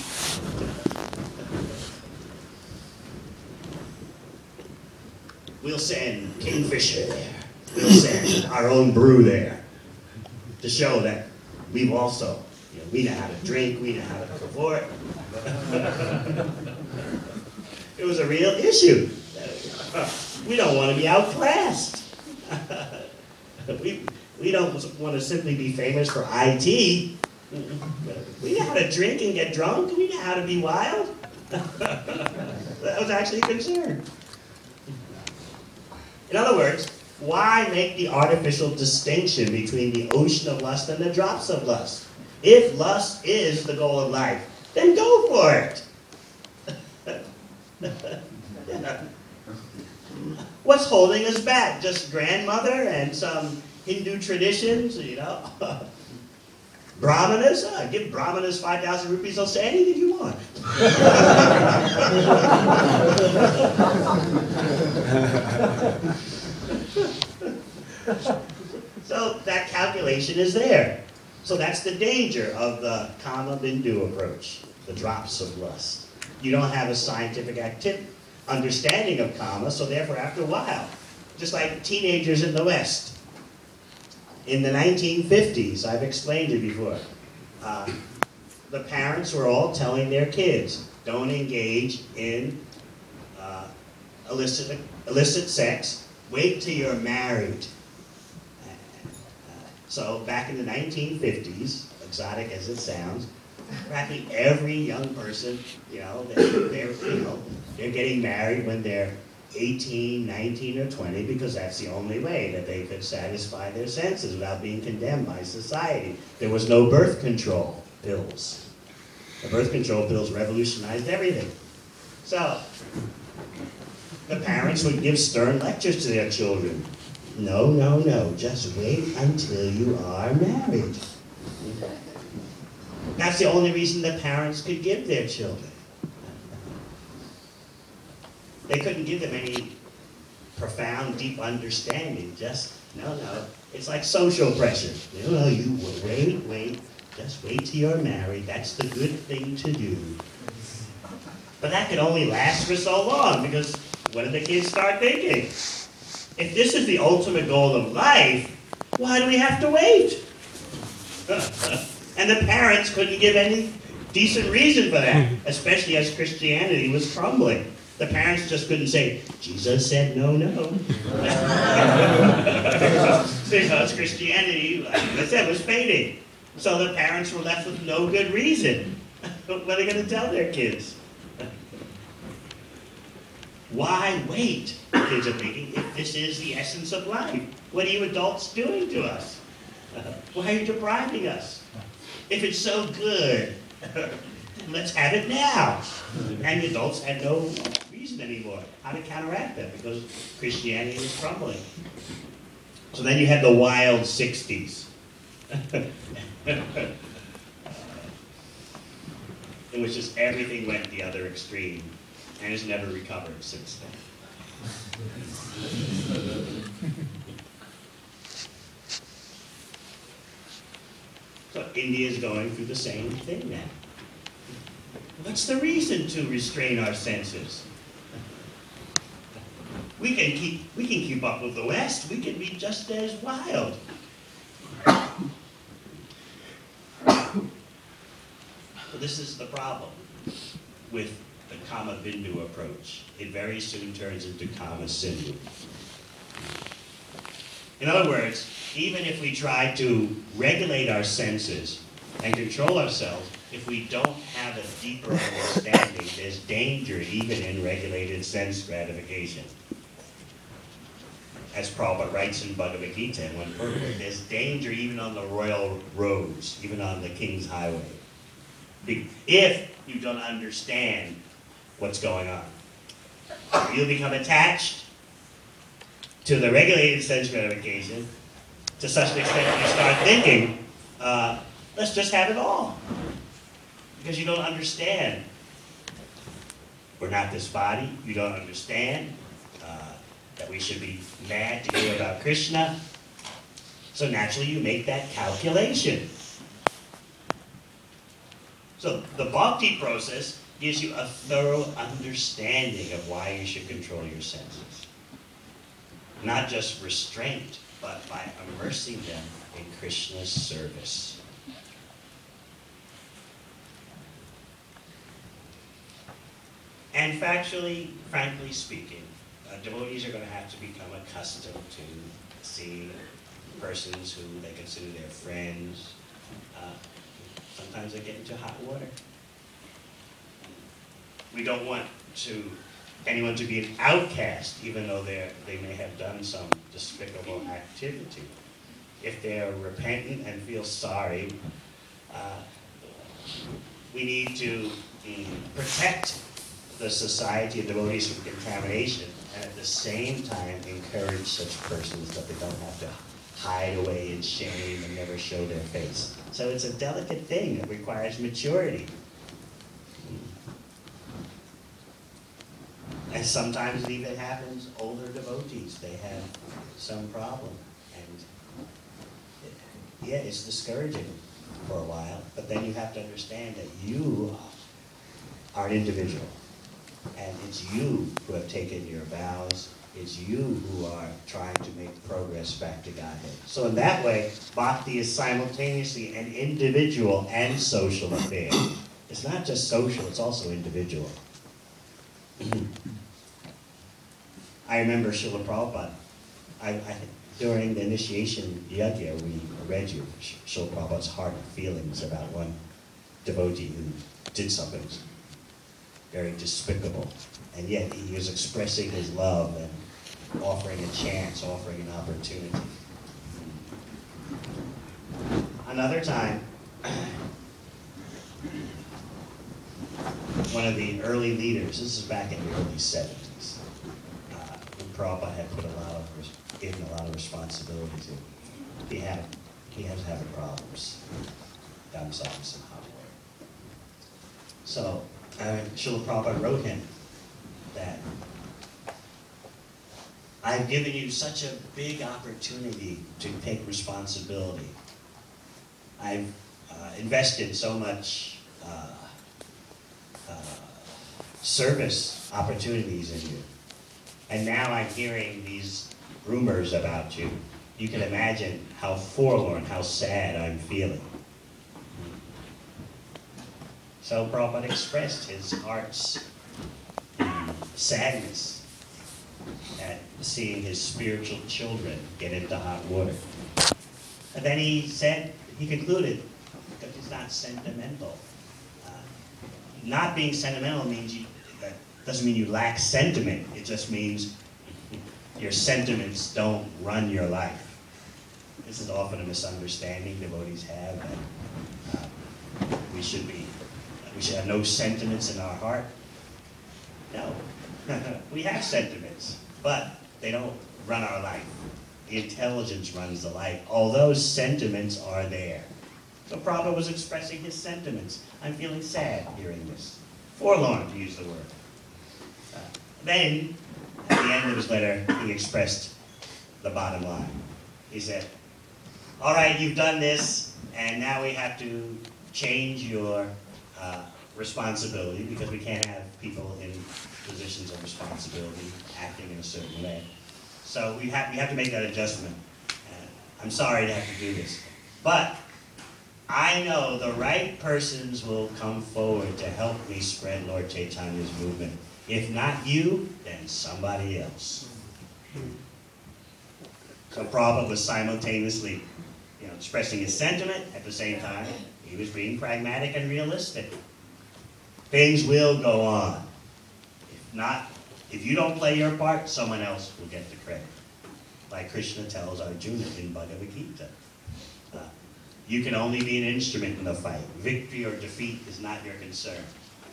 We'll send Kingfisher there. We'll send our own brew there to show that we've also, you know, we know how to drink, we know how to cavort. It was a real issue. We don't want to be outclassed. we, we don't want to simply be famous for I T. We know how to drink and get drunk. We know how to be wild. That was actually a concern. In other words, why make the artificial distinction between the ocean of lust and the drops of lust? If lust is the goal of life, then go for it. Yeah. What's holding us back? Just grandmother and some Hindu traditions, you know? Brahmanas? Uh, give Brahmanas five thousand rupees, they'll say anything you want. So that calculation is there. So that's the danger of the Kama Bindu approach, the drops of lust. You don't have a scientific activity. Understanding of karma, so therefore after a while, just like teenagers in the West, in the nineteen fifties, I've explained it before, uh, the parents were all telling their kids, don't engage in uh, illicit, illicit sex, wait till you're married. Uh, so back in the nineteen fifties, exotic as it sounds, practically every young person, you know, they're, they're, you know, they're getting married when they're eighteen, nineteen, or twenty because that's the only way that they could satisfy their senses without being condemned by society. There was no birth control pills. The birth control pills revolutionized everything. So, the parents would give stern lectures to their children. No, no, no, just wait until you are married. That's the only reason the parents could give their children. They couldn't give them any profound, deep understanding. Just, no, no. It's like social pressure. You know, you will wait, wait. Just wait till you're married. That's the good thing to do. But that could only last for so long because what did the kids start thinking? If this is the ultimate goal of life, why do we have to wait? And the parents couldn't give any decent reason for that, especially as Christianity was crumbling. The parents just couldn't say, Jesus said no, no. Because Christianity, like I said, was fading. So the parents were left with no good reason. What are they going to tell their kids? Why wait, the kids are thinking, if this is the essence of life? What are you adults doing to us? Why are you depriving us? If it's so good, let's have it now. And the adults had no reason anymore how to counteract that because Christianity was crumbling. So then you had the wild sixties. In which just everything went the other extreme and has never recovered since then. So India is going through the same thing now. What's the reason to restrain our senses? We can keep we can keep up with the West. We can be just as wild. So this is the problem with the Kama Bindu approach. It very soon turns into Kama Sindhu. In other words, even if we try to regulate our senses and control ourselves, if we don't have a deeper understanding, there's danger even in regulated sense gratification. As Prabhupada writes in Bhagavad Gita in one purport, there's danger even on the royal roads, even on the King's Highway. If you don't understand what's going on. You'll become attached to the regulated sense gratification to such an extent that you start thinking, uh, let's just have it all. Because you don't understand. We're not this body. You don't understand uh, that we should be mad to hear about Krishna. So naturally you make that calculation. So the bhakti process gives you a thorough understanding of why you should control your senses. Not just restraint, but by immersing them in Krishna's service. And factually, frankly speaking, uh, devotees are going to have to become accustomed to seeing persons who they consider their friends. Uh, sometimes they get into hot water. We don't want to anyone to be an outcast, even though they they may have done some despicable activity. If they're repentant and feel sorry, uh, we need to mm, protect the society of devotees from contamination, and at the same time encourage such persons that they don't have to hide away in shame and never show their face. So it's a delicate thing that requires maturity. And sometimes it even happens, older devotees, they have some problem. And it, yeah, it's discouraging for a while, but then you have to understand that you are an individual. And it's you who have taken your vows. It's you who are trying to make progress back to Godhead. So in that way, bhakti is simultaneously an individual and social affair. It's not just social, it's also individual. I remember Srila Prabhupada. I, I, during the initiation yajna, we read you Srila Prabhupada's heart and feelings about one devotee who did something very despicable. And yet he was expressing his love and offering a chance, offering an opportunity. Another time, one of the early leaders, this is back in the early seventies, uh, when Prabhupada had put a lot of, given a lot of responsibility to, he had, he was having problems, got himself in some hot water. So, uh, Srila Prabhupada wrote him that, I've given you such a big opportunity to take responsibility. I've uh, invested so much uh, uh, service opportunities in you. And now I'm hearing these rumors about you. You can imagine how forlorn, how sad I'm feeling. So Prabhupada expressed his heart's sadness at seeing his spiritual children get into hot water. And then he said, he concluded, that he's not sentimental. Uh, not being sentimental means you, that doesn't mean you lack sentiment. It just means your sentiments don't run your life. This is often a misunderstanding devotees have, that uh, we should be, we should have no sentiments in our heart. No, we have sentiments, but they don't run our life. The intelligence runs the life, although sentiments are there. So Prabhupada was expressing his sentiments. I'm feeling sad hearing this. Forlorn, to use the word. Uh, then, at the end of his letter, he expressed the bottom line. He said, all right, you've done this, and now we have to change your uh, responsibility, because we can't have people in positions of responsibility acting in a certain way. So we have, we have to make that adjustment. Uh, I'm sorry to have to do this. But I know the right persons will come forward to help me spread Lord Chaitanya's movement. If not you, then somebody else. So Prabhupada was simultaneously, you know, expressing his sentiment. At the same time, he was being pragmatic and realistic. Things will go on. If not, if you don't play your part, someone else will get the credit. Like Krishna tells Arjuna in Bhagavad Gita. Uh, you can only be an instrument in the fight. Victory or defeat is not your concern.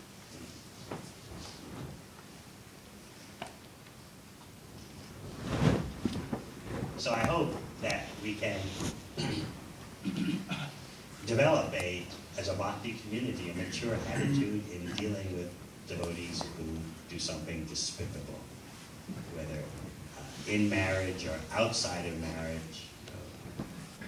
So I hope that we can develop a, as a bhakti community, a mature attitude in dealing with devotees who do something despicable, whether uh, in marriage or outside of marriage.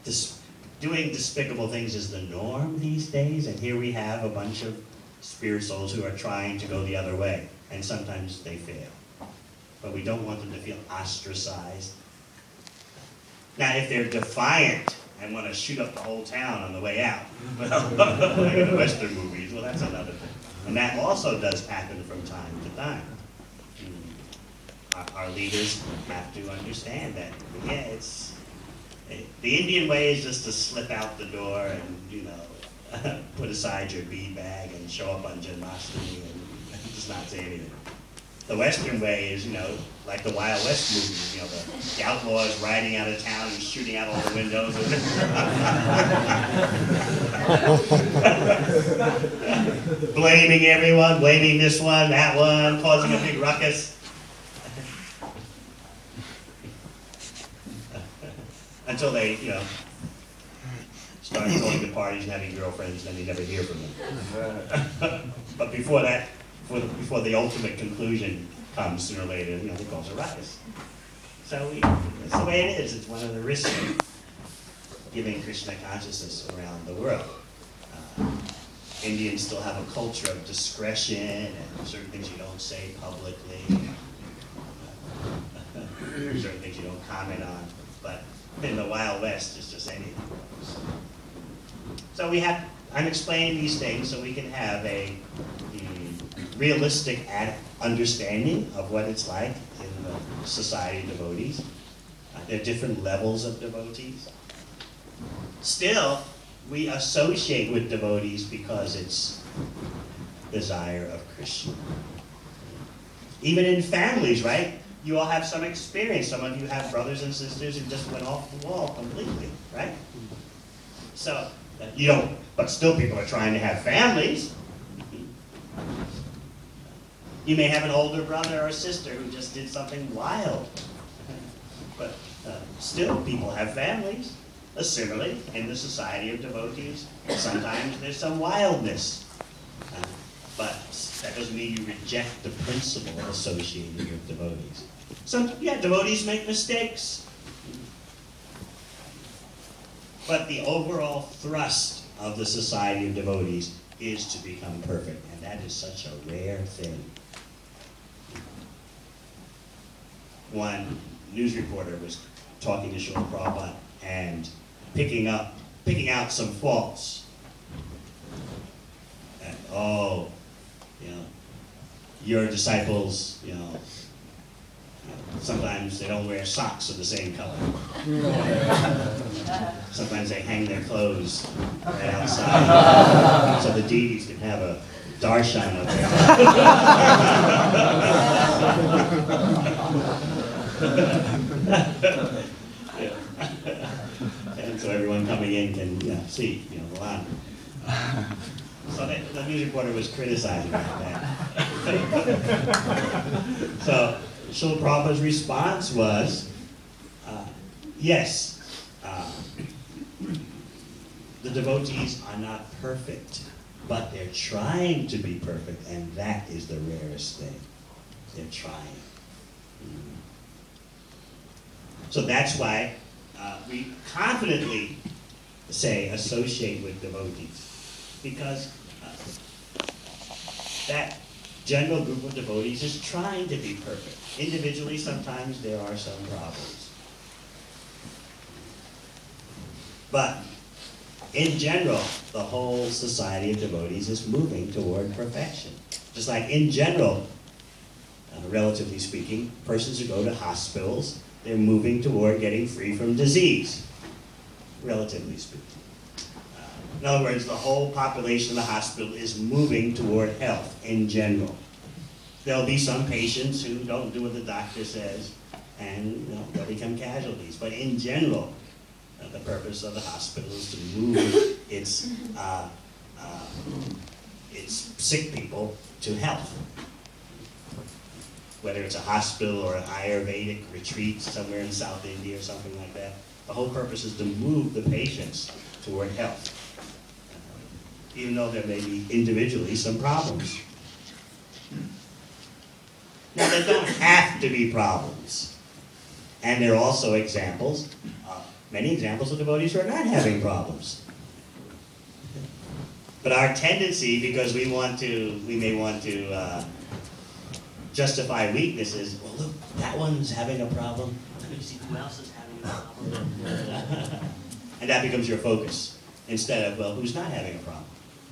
dis- doing despicable things is the norm these days, and here we have a bunch of spirit souls who are trying to go the other way, and sometimes they fail. But we don't want them to feel ostracized. Now, if they're defiant and want to shoot up the whole town on the way out, well, like in the Western movies, well, that's another thing. And that also does happen from time to time. Our, our leaders have to understand that, yeah, it's, it, the Indian way is just to slip out the door and, you know, put aside your bead bag and show up on Janmashtami and just not say anything. The Western way is, you know, like the Wild West movies, you know, the, the outlaws riding out of town and shooting out all the windows. Blaming everyone, blaming this one, that one, causing a big ruckus. Until they, you know, start going to parties and having girlfriends, and then you never hear from them. But before that, before the, before the ultimate conclusion comes sooner or later, you know, they cause a ruckus. So we, that's the way it is. It's one of the risks of giving Krishna consciousness around the world. Uh, Indians still have a culture of discretion and certain things you don't say publicly, certain things you don't comment on. But in the Wild West, it's just anything. So we have, I'm explaining these things so we can have a mm, realistic ad understanding of what it's like in the society of devotees. Uh, there are different levels of devotees. Still, we associate with devotees because it's desire of Krishna. Even in families, right? You all have some experience. Some of you have brothers and sisters who just went off the wall completely, right? So, you don't, but still people are trying to have families. You may have an older brother or sister who just did something wild. But uh, still people have families. Uh, similarly, in the society of devotees, sometimes there's some wildness. Uh, but that doesn't mean you reject the principle associated with devotees. Some, yeah, devotees make mistakes. But the overall thrust of the society of devotees is to become perfect, and that is such a rare thing. One news reporter was talking to Srila Prabhupada and picking up, picking out some faults. And, oh, you know, your disciples, you know, sometimes they don't wear socks of the same color. Sometimes they hang their clothes right outside so the deities can have a darshan of them. And so everyone coming in can, you know, see, you know, the line. So the, the news reporter was criticizing about that. So Srila Prabhupada's response was, uh, yes, uh, the devotees are not perfect, but they're trying to be perfect, and that is the rarest thing. They're trying. Mm. So that's why uh, we confidently say associate with devotees, because uh, that general group of devotees is trying to be perfect. Individually, sometimes there are some problems. But in general, the whole society of devotees is moving toward perfection. Just like in general, uh, relatively speaking, persons who go to hospitals, they're moving toward getting free from disease, relatively speaking. Uh, in other words, the whole population of the hospital is moving toward health in general. There'll be some patients who don't do what the doctor says, and you know, they'll become casualties. But in general, uh, the purpose of the hospital is to move its, uh, uh, its sick people to health. Whether it's a hospital or an Ayurvedic retreat somewhere in South India or something like that, the whole purpose is to move the patients toward health, uh, even though there may be individually some problems. Now, there don't have to be problems. And there are also examples uh, many examples of devotees who are not having problems. But our tendency, because we want to, we may want to uh, justify weaknesses, well, look, that one's having a problem. Let me see who else is having a problem. And that becomes your focus, instead of, well, who's not having a problem?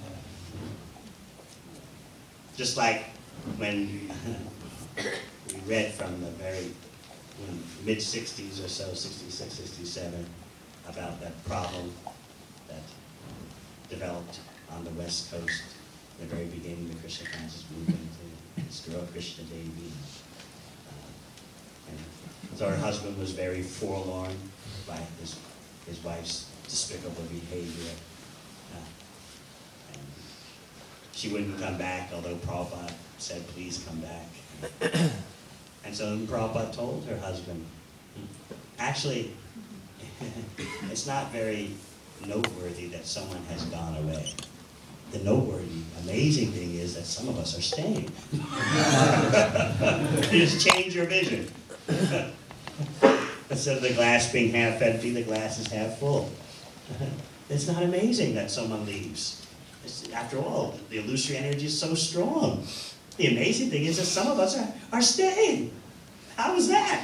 Just like when we read from the very mid sixties or so, sixty-six, sixty-seven, about that problem that developed on the West Coast, the very beginning of the Krishna conscious movement, this girl Krishna Devi. Uh, and so her husband was very forlorn by his, his wife's despicable behavior. Uh, and she wouldn't come back, although Prabhupada said, please come back. And so Prabhupada told her husband, actually, it's not very noteworthy that someone has gone away. The noteworthy, amazing thing is that some of us are staying. You just change your vision. Instead of the glass being half empty, the glass is half full. It's not amazing that someone leaves. It's, after all, the illusory energy is so strong. The amazing thing is that some of us are, are staying. How is that?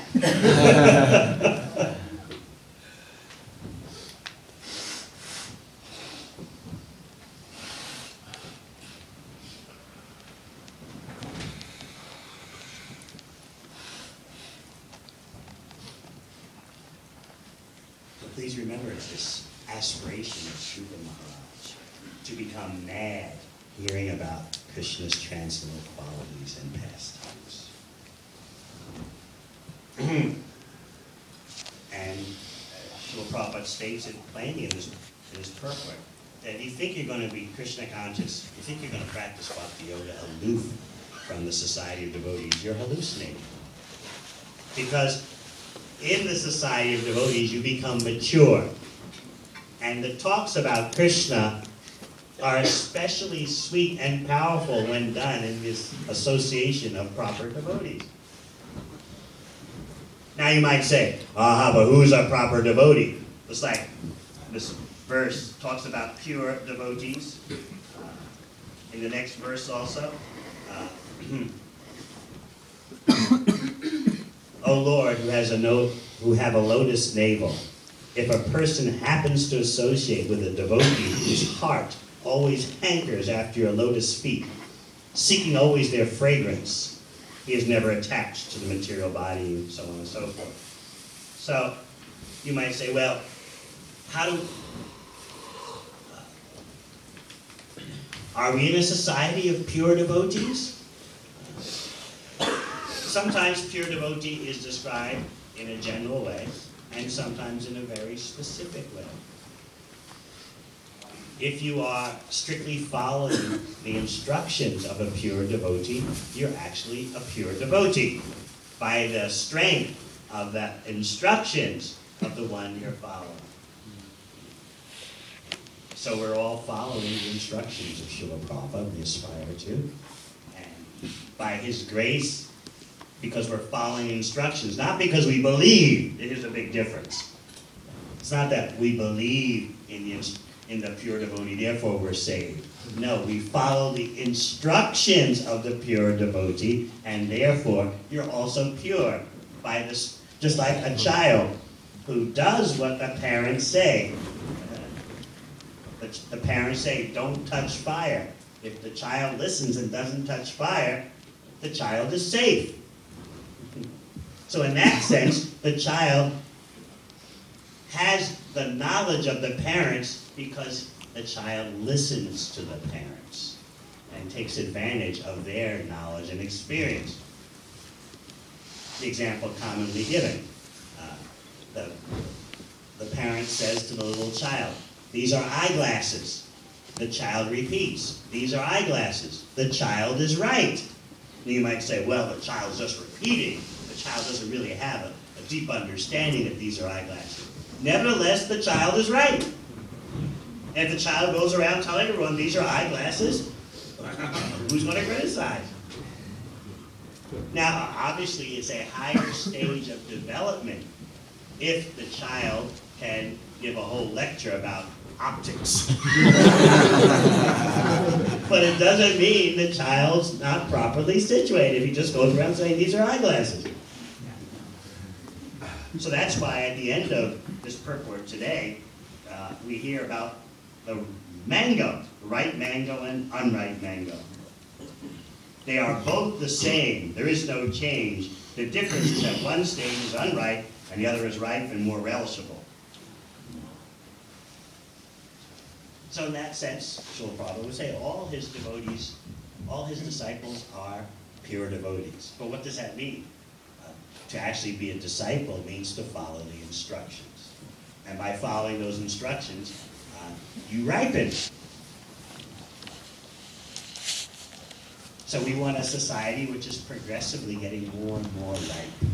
So please remember this aspiration of Shruva Maharaj to become mad hearing about Krishna's transcendental qualities and pastimes. And Srila Prabhupada states it plainly in his, in his purport, that if you think you're going to be Krishna conscious, you think you're going to practice Bhakti Yoga aloof from the society of devotees, you're hallucinating. Because in the society of devotees, you become mature. And the talks about Krishna are especially sweet and powerful when done in this association of proper devotees. Now you might say, aha, but who's a proper devotee? It's like this verse talks about pure devotees. Uh, in the next verse also, uh, O Lord, who has a no, who have a lotus navel, if a person happens to associate with a devotee whose heart always hankers after your lotus feet, seeking always their fragrance, he is never attached to the material body, and so on and so forth. So, you might say, well, how do... Uh, are we in a society of pure devotees? Sometimes pure devotee is described in a general way, and sometimes in a very specific way. If you are strictly following the instructions of a pure devotee, you're actually a pure devotee by the strength of the instructions of the one you're following. So we're all following the instructions of Srila Prabhupada, we aspire to. And by his grace, because we're following instructions, not because we believe. There's a big difference. It's not that we believe in the instructions in the pure devotee, therefore we're saved. No, we follow the instructions of the pure devotee, and therefore you're also pure by this, just like a child who does what the parents say. The, the parents say, don't touch fire. If the child listens and doesn't touch fire, the child is safe. So in that sense, the child has the knowledge of the parents because the child listens to the parents and takes advantage of their knowledge and experience. The example commonly given, uh, the, the parent says to the little child, these are eyeglasses. The child repeats, these are eyeglasses. The child is right. And you might say, well, the child's just repeating. The child doesn't really have a, a deep understanding that these are eyeglasses. Nevertheless, the child is right. And if the child goes around telling everyone these are eyeglasses, who's going to criticize? Now, obviously, it's a higher stage of development if the child can give a whole lecture about optics. But it doesn't mean the child's not properly situated if he just goes around saying these are eyeglasses. So that's why at the end of this purport today, uh, we hear about the mango, ripe mango and unripe mango. They are both the same. There is no change. The difference is that one stage is unripe and the other is ripe and more relishable. So in that sense, Srila Prabhupada would say all his devotees, all his disciples are pure devotees. But what does that mean? Uh, to actually be a disciple means to follow the instructions. And by following those instructions, uh, you ripen. So we want a society which is progressively getting more and more ripe.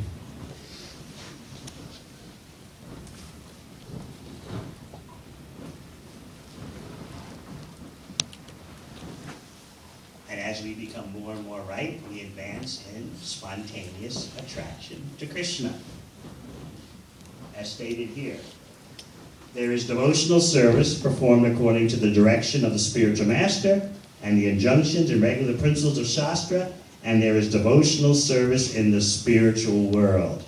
And as we become more and more ripe, we advance in spontaneous attraction to Krishna. As stated here, there is devotional service performed according to the direction of the spiritual master and the injunctions and regular principles of Shastra, and there is devotional service in the spiritual world.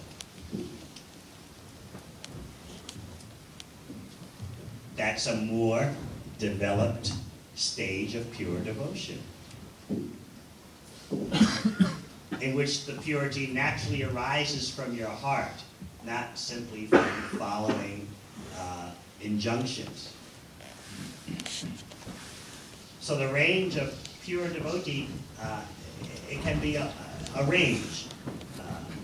That's a more developed stage of pure devotion, in which the purity naturally arises from your heart, not simply from following uh, injunctions. So the range of pure devotee, uh, it can be a, a range. Uh,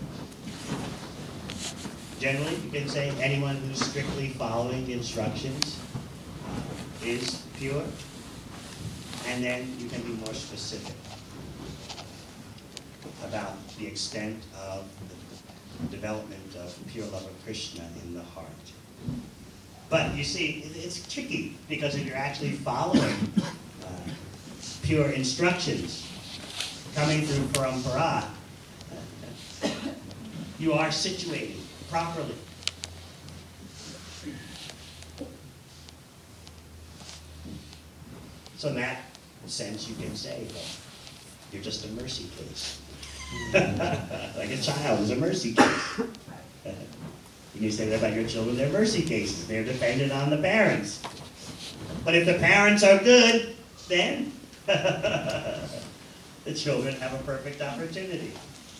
generally, you can say anyone who's strictly following the instructions uh, is pure. And then you can be more specific about the extent of the development of pure love of Krishna in the heart. But you see, it's tricky, because if you're actually following uh, pure instructions coming through parampara, you are situated properly. So in that sense, you can say, well, you're just a mercy case. Like a child is a mercy case. You say that about your children, they're mercy cases. They're dependent on the parents. But if the parents are good, then the children have a perfect opportunity.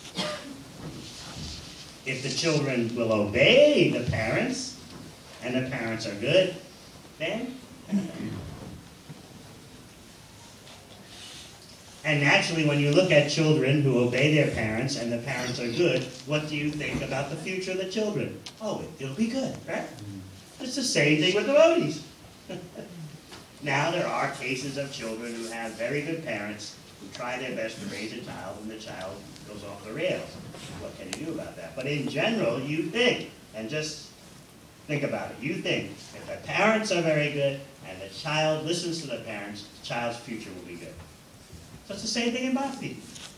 If the children will obey the parents, and the parents are good, then and naturally, when you look at children who obey their parents and the parents are good, what do you think about the future of the children? Oh, it'll be good, right? It's the same thing with devotees. Now there are cases of children who have very good parents who try their best to raise a child, and the child goes off the rails. What can you do about that? But in general, you think, and just think about it, you think if the parents are very good and the child listens to the parents, the child's future will be good. So it's the same thing in bhakti.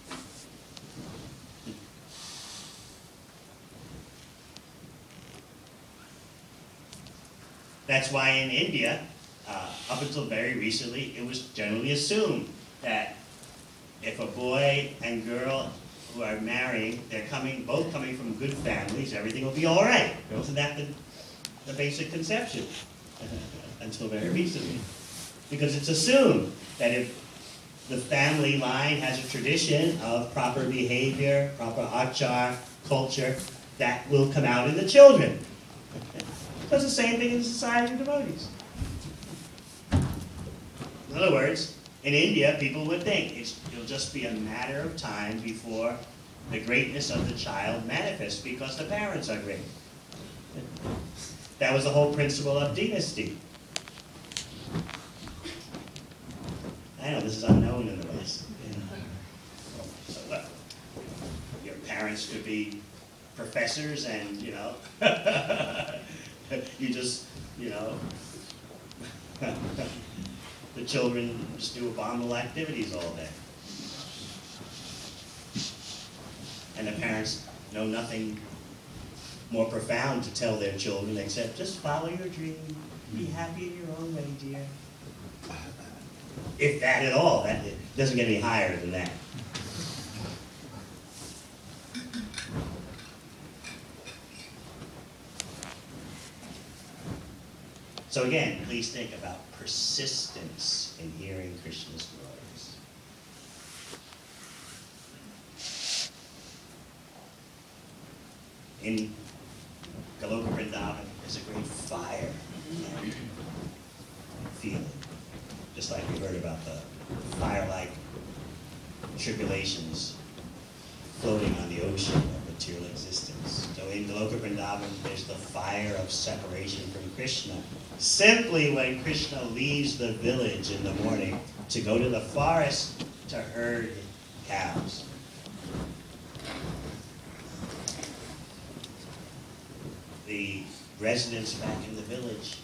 That's why in India, uh, up until very recently, it was generally assumed that if a boy and girl who are marrying, they're coming, both coming from good families, everything will be all right. Wasn't that the, the basic conception? Until very recently. Because it's assumed that if the family line has a tradition of proper behavior, proper achar, culture, that will come out in the children. It's the same thing in society of devotees. In other words, in India, people would think it's, it'll just be a matter of time before the greatness of the child manifests because the parents are great. That was the whole principle of dynasty. I know this is unknown in the West. You know? So look, your parents could be professors, and you know, you just, you know, the children just do abominable activities all day, and the parents know nothing more profound to tell their children except just follow your dream, be happy in your own way, dear. If that at all, that it doesn't get any higher than that. So again, please think about persistence in hearing Krishna's glories. In Goloka Vrindavan, there's a great fire and feeling. Just like we heard about the fire-like tribulations floating on the ocean of material existence. So in Goloka Vrindavan, there's the fire of separation from Krishna. Simply when Krishna leaves the village in the morning to go to the forest to herd cows. The residents back in the village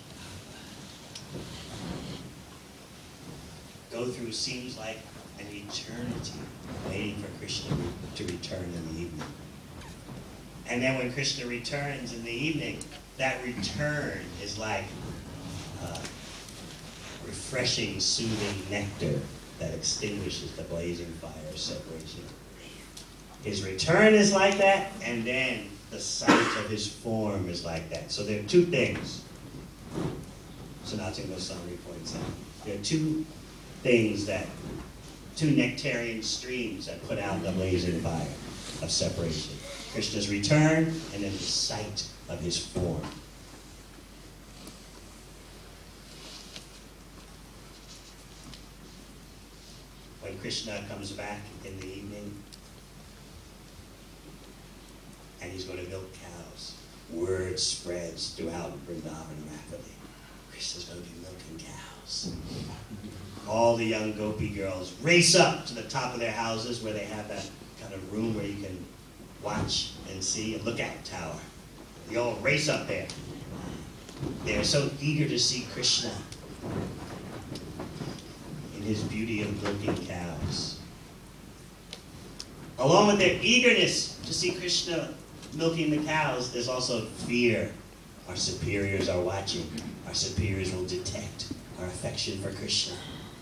go through seems like an eternity waiting for Krishna to return in the evening. And then when Krishna returns in the evening, that return is like uh, refreshing, soothing nectar that extinguishes the blazing fire of separation. His return is like that, and then the sight of his form is like that. So there are two things Sanatana Goswami points out. There are two things that, two nectarian streams that put out the blazing fire of separation. Krishna's return, and then the sight of his form. When Krishna comes back in the evening, and he's going to milk cows, word spreads throughout Vrindavan rapidly. Krishna's going to be milking cows. All the young gopi girls race up to the top of their houses where they have that kind of room where you can watch and see a lookout tower. They all race up there. They're so eager to see Krishna in his beauty of milking cows. Along with their eagerness to see Krishna milking the cows, there's also fear. Our superiors are watching. Our superiors will detect our affection for Krishna.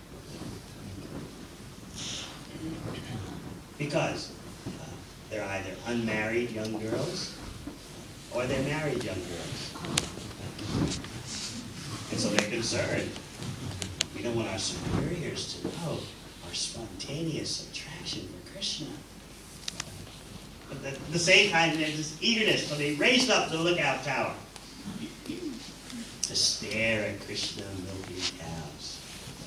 Because uh, they're either unmarried young girls or they're married young girls. And so they're concerned. We don't want our superiors to know our spontaneous attraction for Krishna. But at the same time, there's this eagerness, so they raised up to the lookout tower to stare at Krishna milking cows.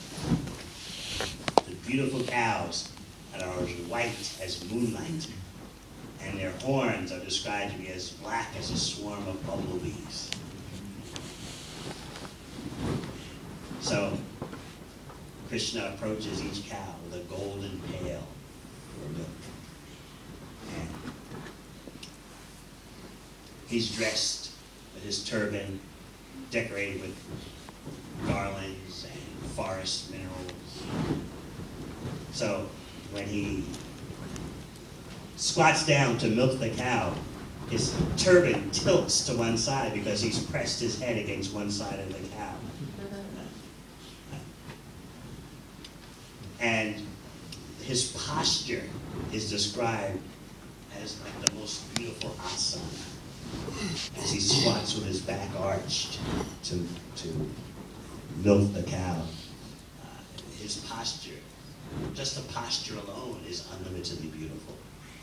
The beautiful cows that are as white as moonlight, and their horns are described to be as black as a swarm of bumblebees. So, Krishna approaches each cow with a golden pail for milk. And he's dressed with his turban, decorated with garlands and forest minerals. So when he squats down to milk the cow, his turban tilts to one side because he's pressed his head against one side of the cow. And his posture is described as like the most beautiful asana, as he squats with his back arched to, to milk the cow. Uh, his posture, just the posture alone, is unlimitedly beautiful.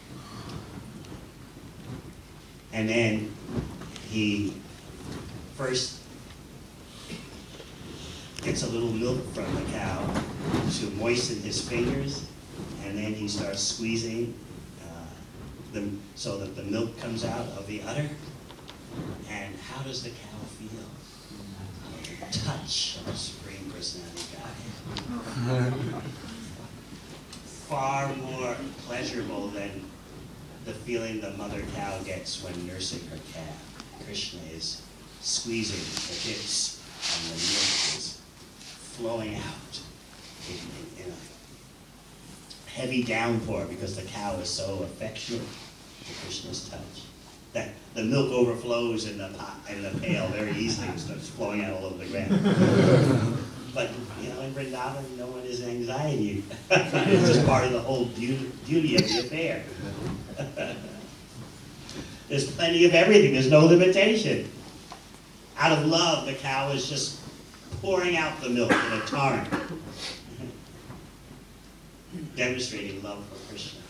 And then he first gets a little milk from the cow to moisten his fingers, and then he starts squeezing uh, the, so that the milk comes out of the udder. And how does the cow feel? The touch of the Supreme Personality Godhead. Far more pleasurable than the feeling the mother cow gets when nursing her calf. Krishna is squeezing the hips, and the milk is flowing out in, in, in a heavy downpour because the cow is so affectionate to Krishna's touch. that the milk overflows in the pot, in the pail very easily and starts flowing out all over the ground. But, you know, in Vrindavan, no one is anxiety. It's just part of the whole beauty, beauty of the affair. There's plenty of everything. There's no limitation. Out of love, the cow is just pouring out the milk in a torrent, demonstrating love for Krishna.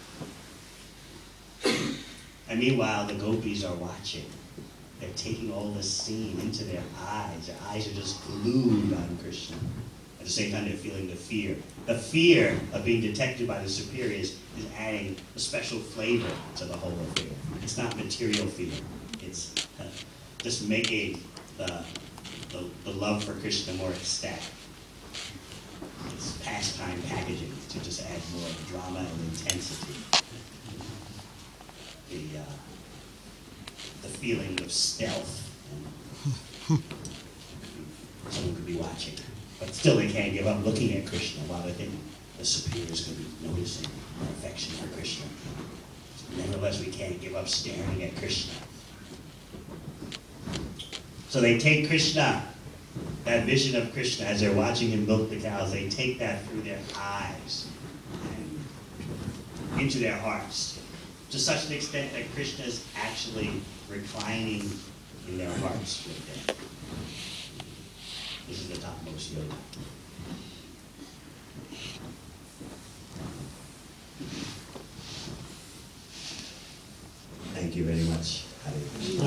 And meanwhile, the gopis are watching. They're taking all this scene into their eyes. Their eyes are just glued on Krishna. At the same time, they're feeling the fear. The fear of being detected by the superiors is adding a special flavor to the whole affair. It's not material fear. It's uh, just making the, the, the love for Krishna more ecstatic. It's pastime packaging to just add more drama and intensity. The, uh, the feeling of stealth. And someone could be watching, but still they can't give up looking at Krishna while they think the superiors could be noticing our affection for Krishna. Nevertheless, we can't give up staring at Krishna. So they take Krishna, that vision of Krishna as they're watching him milk the cows, they take that through their eyes and into their hearts, to such an extent that Krishna is actually reclining in their hearts with them. This is the topmost yoga.